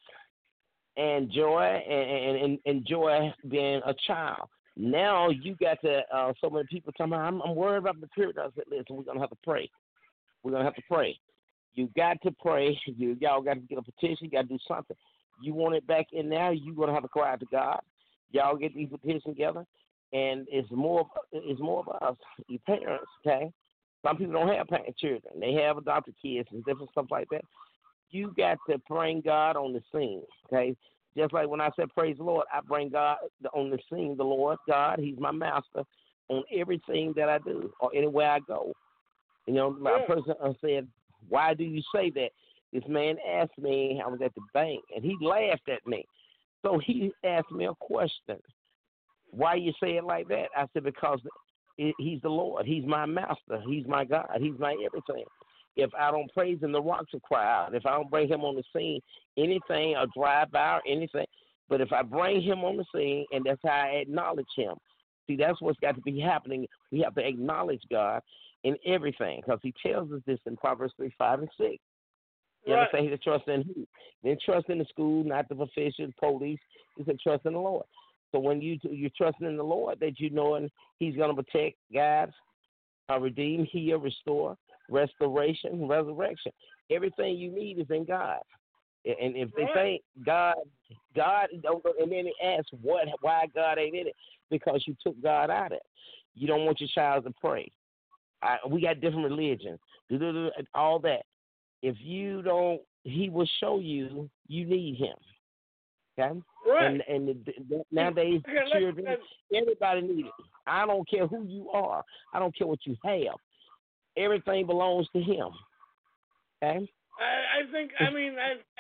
and joy and, and, and enjoy being a child. Now you got to, uh, so many people talking about, I'm, I'm worried about the period. I said, listen, we're going to have to pray. We're going to have to pray. You got to pray. You, y'all got to get a petition. You got to do something. You want it back in there, you're going to have to cry out to God. Y'all get these petitions together. And it's more, it's more of us, your parents, okay? Some people don't have parent children. They have adopted kids and different stuff like that. You got to bring God on the scene, okay? Just like when I said praise the Lord, I bring God on the scene, the Lord, God, He's my master on everything that I do or anywhere I go. You know, my Yeah. person said, why do you say that? This man asked me, I was at the bank, and he laughed at me. So he asked me a question. Why you say it like that? I said, because He's the Lord. He's my master. He's my God. He's my everything. If I don't praise Him, the rocks will cry out. If I don't bring Him on the scene, anything, or drive by or anything. But if I bring Him on the scene, and that's how I acknowledge Him. See, that's what's got to be happening. We have to acknowledge God in everything, because He tells us this in Proverbs three, five, and six. You Right. understand? He said trust in who? Then trust in the school, not the officials, police. He said trust in the Lord. So when you you're trusting in the Lord, that you know and He's going to protect, guide, uh, redeem, heal, restore, restoration, resurrection. Everything you need is in God. And if they Right. think God, God, and then they ask what, why God ain't in it, because you took God out of it. You don't want your child to pray. I, we got different religions, all that. If you don't, He will show you you need Him. Okay? Right. And and the, the, nowadays, Okay, let's- children, let's- everybody needs it. I don't care who you are. I don't care what you have. Everything belongs to Him. Okay? I, I think. I mean, I, I,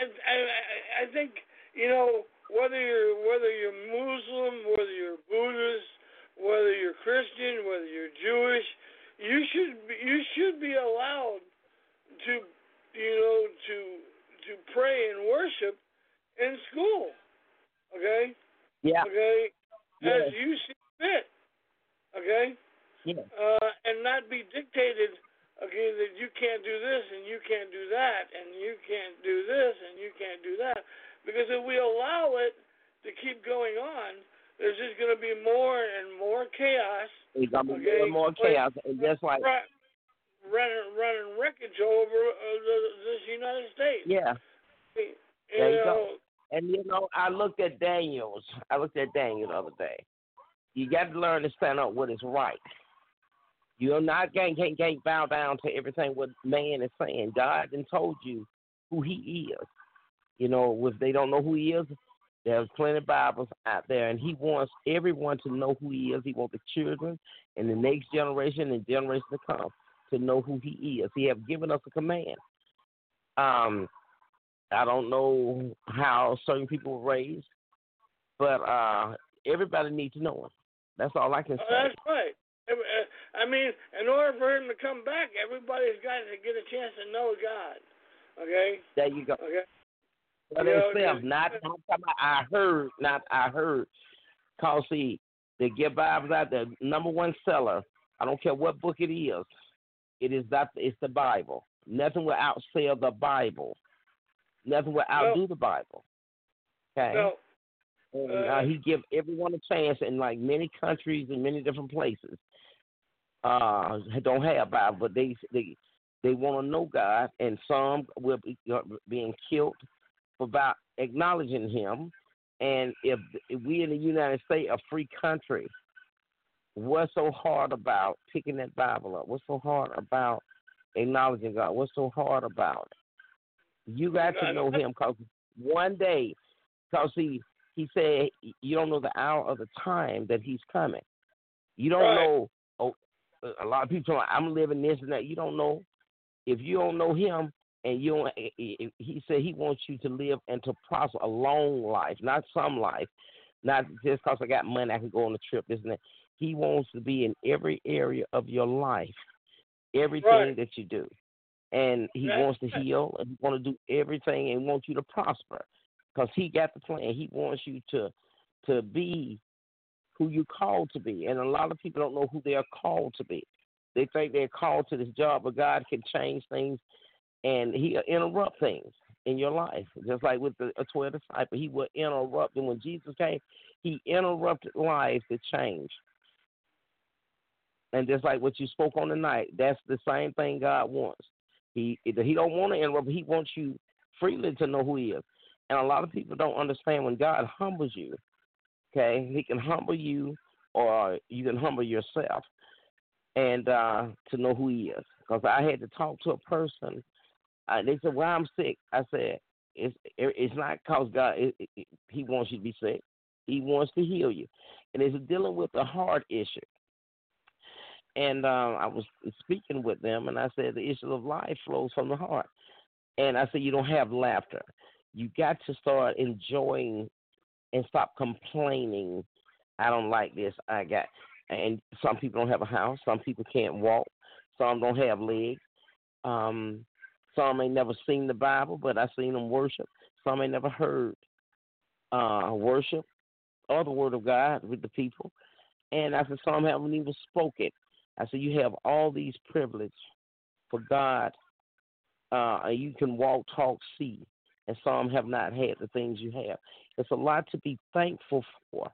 I, I think you know whether you're whether you're Muslim, whether you're Buddhist, whether you're Christian, whether you're Jewish, you should be, you should be allowed to you know to to pray and worship in school. Okay. Yeah. Okay. Yeah. As you see fit. Okay. Yeah. Uh, and not be dictated. Okay, that you can't do this and you can't do that and you can't do this and you can't do that. Because if we allow it to keep going on, there's just going to be more and more chaos. There's going to be okay? more and more chaos. And just like. Right, running, running wreckage all over uh, the, this United States. Yeah. You There you know, go. And, you know, I looked at Daniel's. I looked at Daniel the other day. You got to learn to stand up what is right. You're not going to bow down to everything what man is saying. God then told you who He is. You know, if they don't know who He is, there's plenty of Bibles out there, and He wants everyone to know who He is. He wants the children and the next generation and generations to come to know who He is. He has given us a command. Um, I don't know how certain people were raised, but uh, everybody needs to know Him. That's all I can say. Oh, that's right. I mean, in order for Him to come back, everybody's got to get a chance to know God. Okay? There you go. Okay? But You know, themselves, not, not talking about I heard, not I heard. Because, see, they get Bibles out, the number one seller, I don't care what book it is, it is that it's the Bible. Nothing will outsell the Bible. Nothing will outdo no. the Bible. Okay? No. And Uh, uh, He give everyone a chance in, like, many countries and many different places. Uh, don't have Bible, but they they they want to know God, and some will be uh, being killed about acknowledging Him. And if, if we in the United States, a free country, what's so hard about picking that Bible up? What's so hard about acknowledging God? What's so hard about it? You got to know Him, because one day, because he, he said you don't know the hour or the time that He's coming. You don't right. know. Oh, a lot of people are like, I'm living this and that. You don't know. If you don't know Him, and you don't, He said He wants you to live and to prosper a long life, not some life, not just because I got money I can go on a trip, isn't it? He wants to be in every area of your life, everything right. that you do. And He That's wants to heal, and He wants to do everything, and wants you to prosper, because He got the plan. He wants you to to be who you're called to be. And a lot of people don't know who they are called to be. They think they're called to this job, but God can change things, and He'll interrupt things in your life. Just like with the twelve disciples, He will interrupt. And when Jesus came, He interrupted lives to change. And just like what you spoke on tonight, that's the same thing God wants. He He don't want to interrupt, He wants you freely to know who He is. And a lot of people don't understand when God humbles you, okay, He can humble you, or you can humble yourself, and uh, to know who He is. Because I had to talk to a person. Uh, they said, well, I'm sick. I said, it's it's not because God, it, it, He wants you to be sick. He wants to heal you. And it's dealing with a heart issue. And uh, I was speaking with them, and I said, the issue of life flows from the heart. And I said, you don't have laughter. You got to start enjoying and stop complaining. I don't like this. I got, and some people don't have a house. Some people can't walk. Some don't have legs. Um, some ain't never seen the Bible, but I seen them worship. Some ain't never heard uh, worship or the Word of God with the people. And I said, some haven't even spoken. I said, you have all these privileges for God. Uh, and you can walk, talk, see. And some have not had the things you have. It's a lot to be thankful for.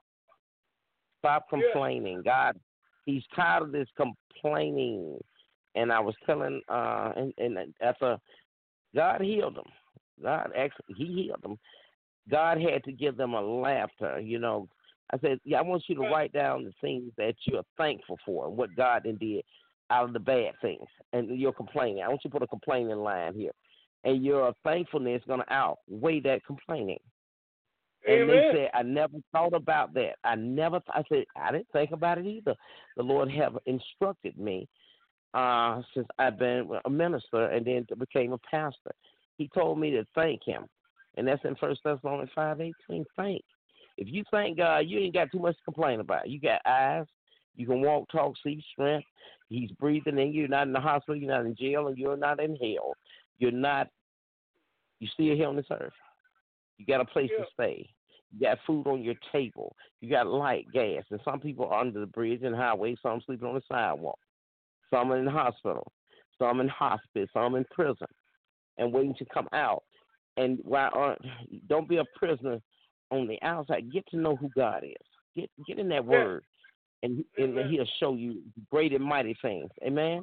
Stop complaining. Yeah. God, He's tired of this complaining. And I was telling, uh, and, and after God healed them, God actually, He healed them. God had to give them a laughter, you know. I said, yeah, I want you to write down the things that you're thankful for and what God did out of the bad things. And you're complaining. I want you to put a complaining line here. And your thankfulness is going to outweigh that complaining. And Amen. they said, I never thought about that. I never, th- I said, I didn't think about it either. The Lord have instructed me uh, since I've been a minister and then became a pastor. He told me to thank Him. And that's in First Thessalonians five eighteen. Thank. If you thank God, you ain't got too much to complain about. You got eyes. You can walk, talk, see, strength. He's breathing in you. You're not in the hospital. You're not in jail, and you're not in hell. You're not. You're still here on this earth. You got a place yeah. to stay. You got food on your table. You got light, gas. And some people are under the bridge and highway. Some sleeping on the sidewalk. Some are in the hospital. Some in hospice. Some in prison and waiting to come out. And why aren't, don't be a prisoner on the outside. Get to know who God is. Get get in that word, and, and He'll show you great and mighty things. Amen?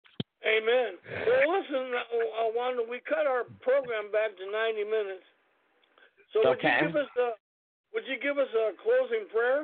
Amen. Well, listen, uh, Wanda, we cut our program back to ninety minutes. So would okay. you give us a would you give us a closing prayer?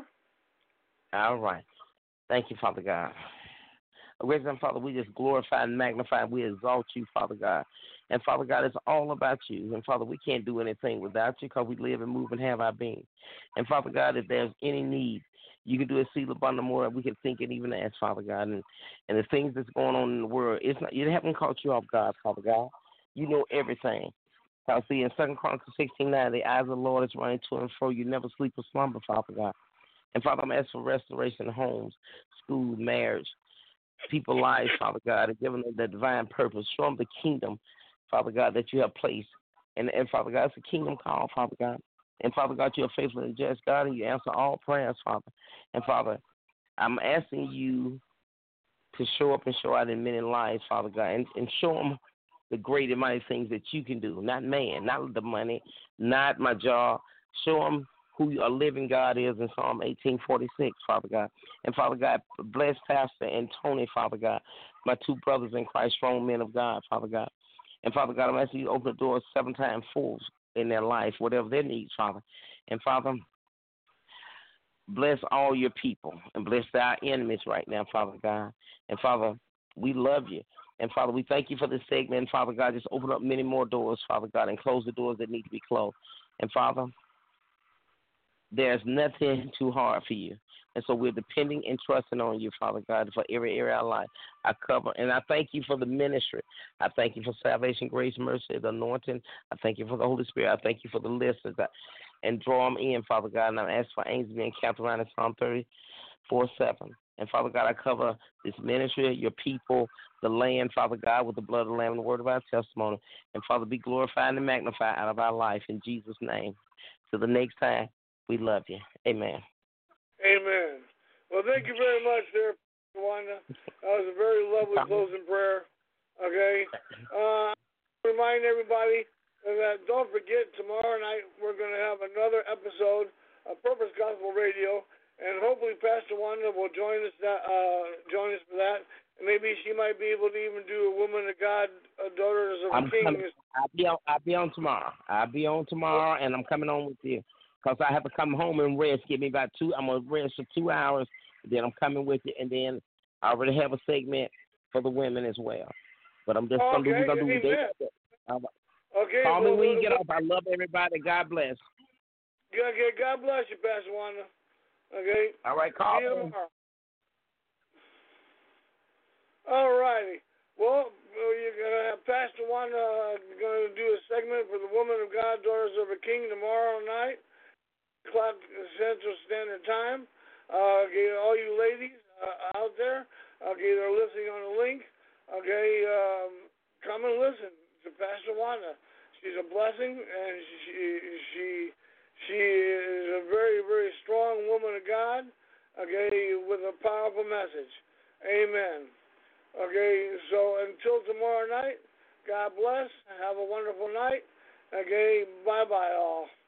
All right. Thank you, Father God. Gracious Father, we just glorify and magnify. We exalt you, Father God. And, Father God, it's all about you. And, Father, we can't do anything without you because we live and move and have our being. And, Father God, if there's any need, you can do a seal abundant more. We can think and even ask, Father God. And, and the things that's going on in the world, it's not, it haven't caught you off guard, Father God. You know everything. I see in Second Chronicles sixteen nine, the eyes of the Lord is running to and fro. You never sleep or slumber, Father God. And, Father, I'm asking for restoration of homes, school, marriage, people's lives, Father God, and giving them the divine purpose. Show them the kingdom, Father God, that you have placed. And, and Father God, it's a kingdom call, Father God. And, Father God, you are faithful and just, God, and you answer all prayers, Father. And, Father, I'm asking you to show up and show out in many lives, Father God, and, and show them the great and mighty things that you can do, not man, not the money, not my job. Show them who a living God is in Psalm eighteen forty-six, Father God. And, Father God, bless Pastor and Tony, Father God, my two brothers in Christ, strong men of God, Father God. And, Father God, I'm asking you to open the doors seven times full in their life, whatever their needs, Father. And, Father, bless all your people and bless our enemies right now, Father God. And Father, we love you. And Father, we thank you for this segment. And Father God, just open up many more doors, Father God, and close the doors that need to be closed. And Father, there's nothing too hard for you. And so we're depending and trusting on you, Father God, for every area of our life. I cover, and I thank you for the ministry. I thank you for salvation, grace, mercy, the anointing. I thank you for the Holy Spirit. I thank you for the listeners. And draw them in, Father God. And I ask for angels being camped around in Psalm thirty-four seven. And Father God, I cover this ministry, your people, the land, Father God, with the blood of the Lamb and the word of our testimony. And Father, be glorified and magnified out of our life in Jesus' name. Till the next time, we love you. Amen. Amen. Well, thank you very much there, Wanda. That was a very lovely closing prayer. Okay. Uh, remind everybody that don't forget, tomorrow night we're going to have another episode of Purpose Gospel Radio, and hopefully Pastor Wanda will join us. That, uh, join us for that. And maybe she might be able to even do a Woman of God, uh, Daughters of I'm the King. Coming, I'll be on. I'll be on tomorrow. I'll be on tomorrow, and I'm coming on with you. Because I have to come home and rest. Give me about two. I'm going to rest for two hours. Then I'm coming with you. And then I already have a segment for the women as well. But I'm just going to do what I'm going to do. Okay. Call well, me when you well, get off. I love everybody. God bless. Okay, God bless you, Pastor Wanda. Okay. All right, call See you me. tomorrow. All righty. Well, you're going to have Pastor Wanda uh, going to do a segment for the Woman of God, Daughters of a King tomorrow night. O'clock Central Standard Time. Uh, okay, all you ladies uh, out there, okay, they're listening on the link. Okay, um, come and listen to Pastor Wanda. She's a blessing, and she she she is a very very strong woman of God. Okay, with a powerful message. Amen. Okay, so until tomorrow night, God bless. Have a wonderful night. Okay, bye bye all.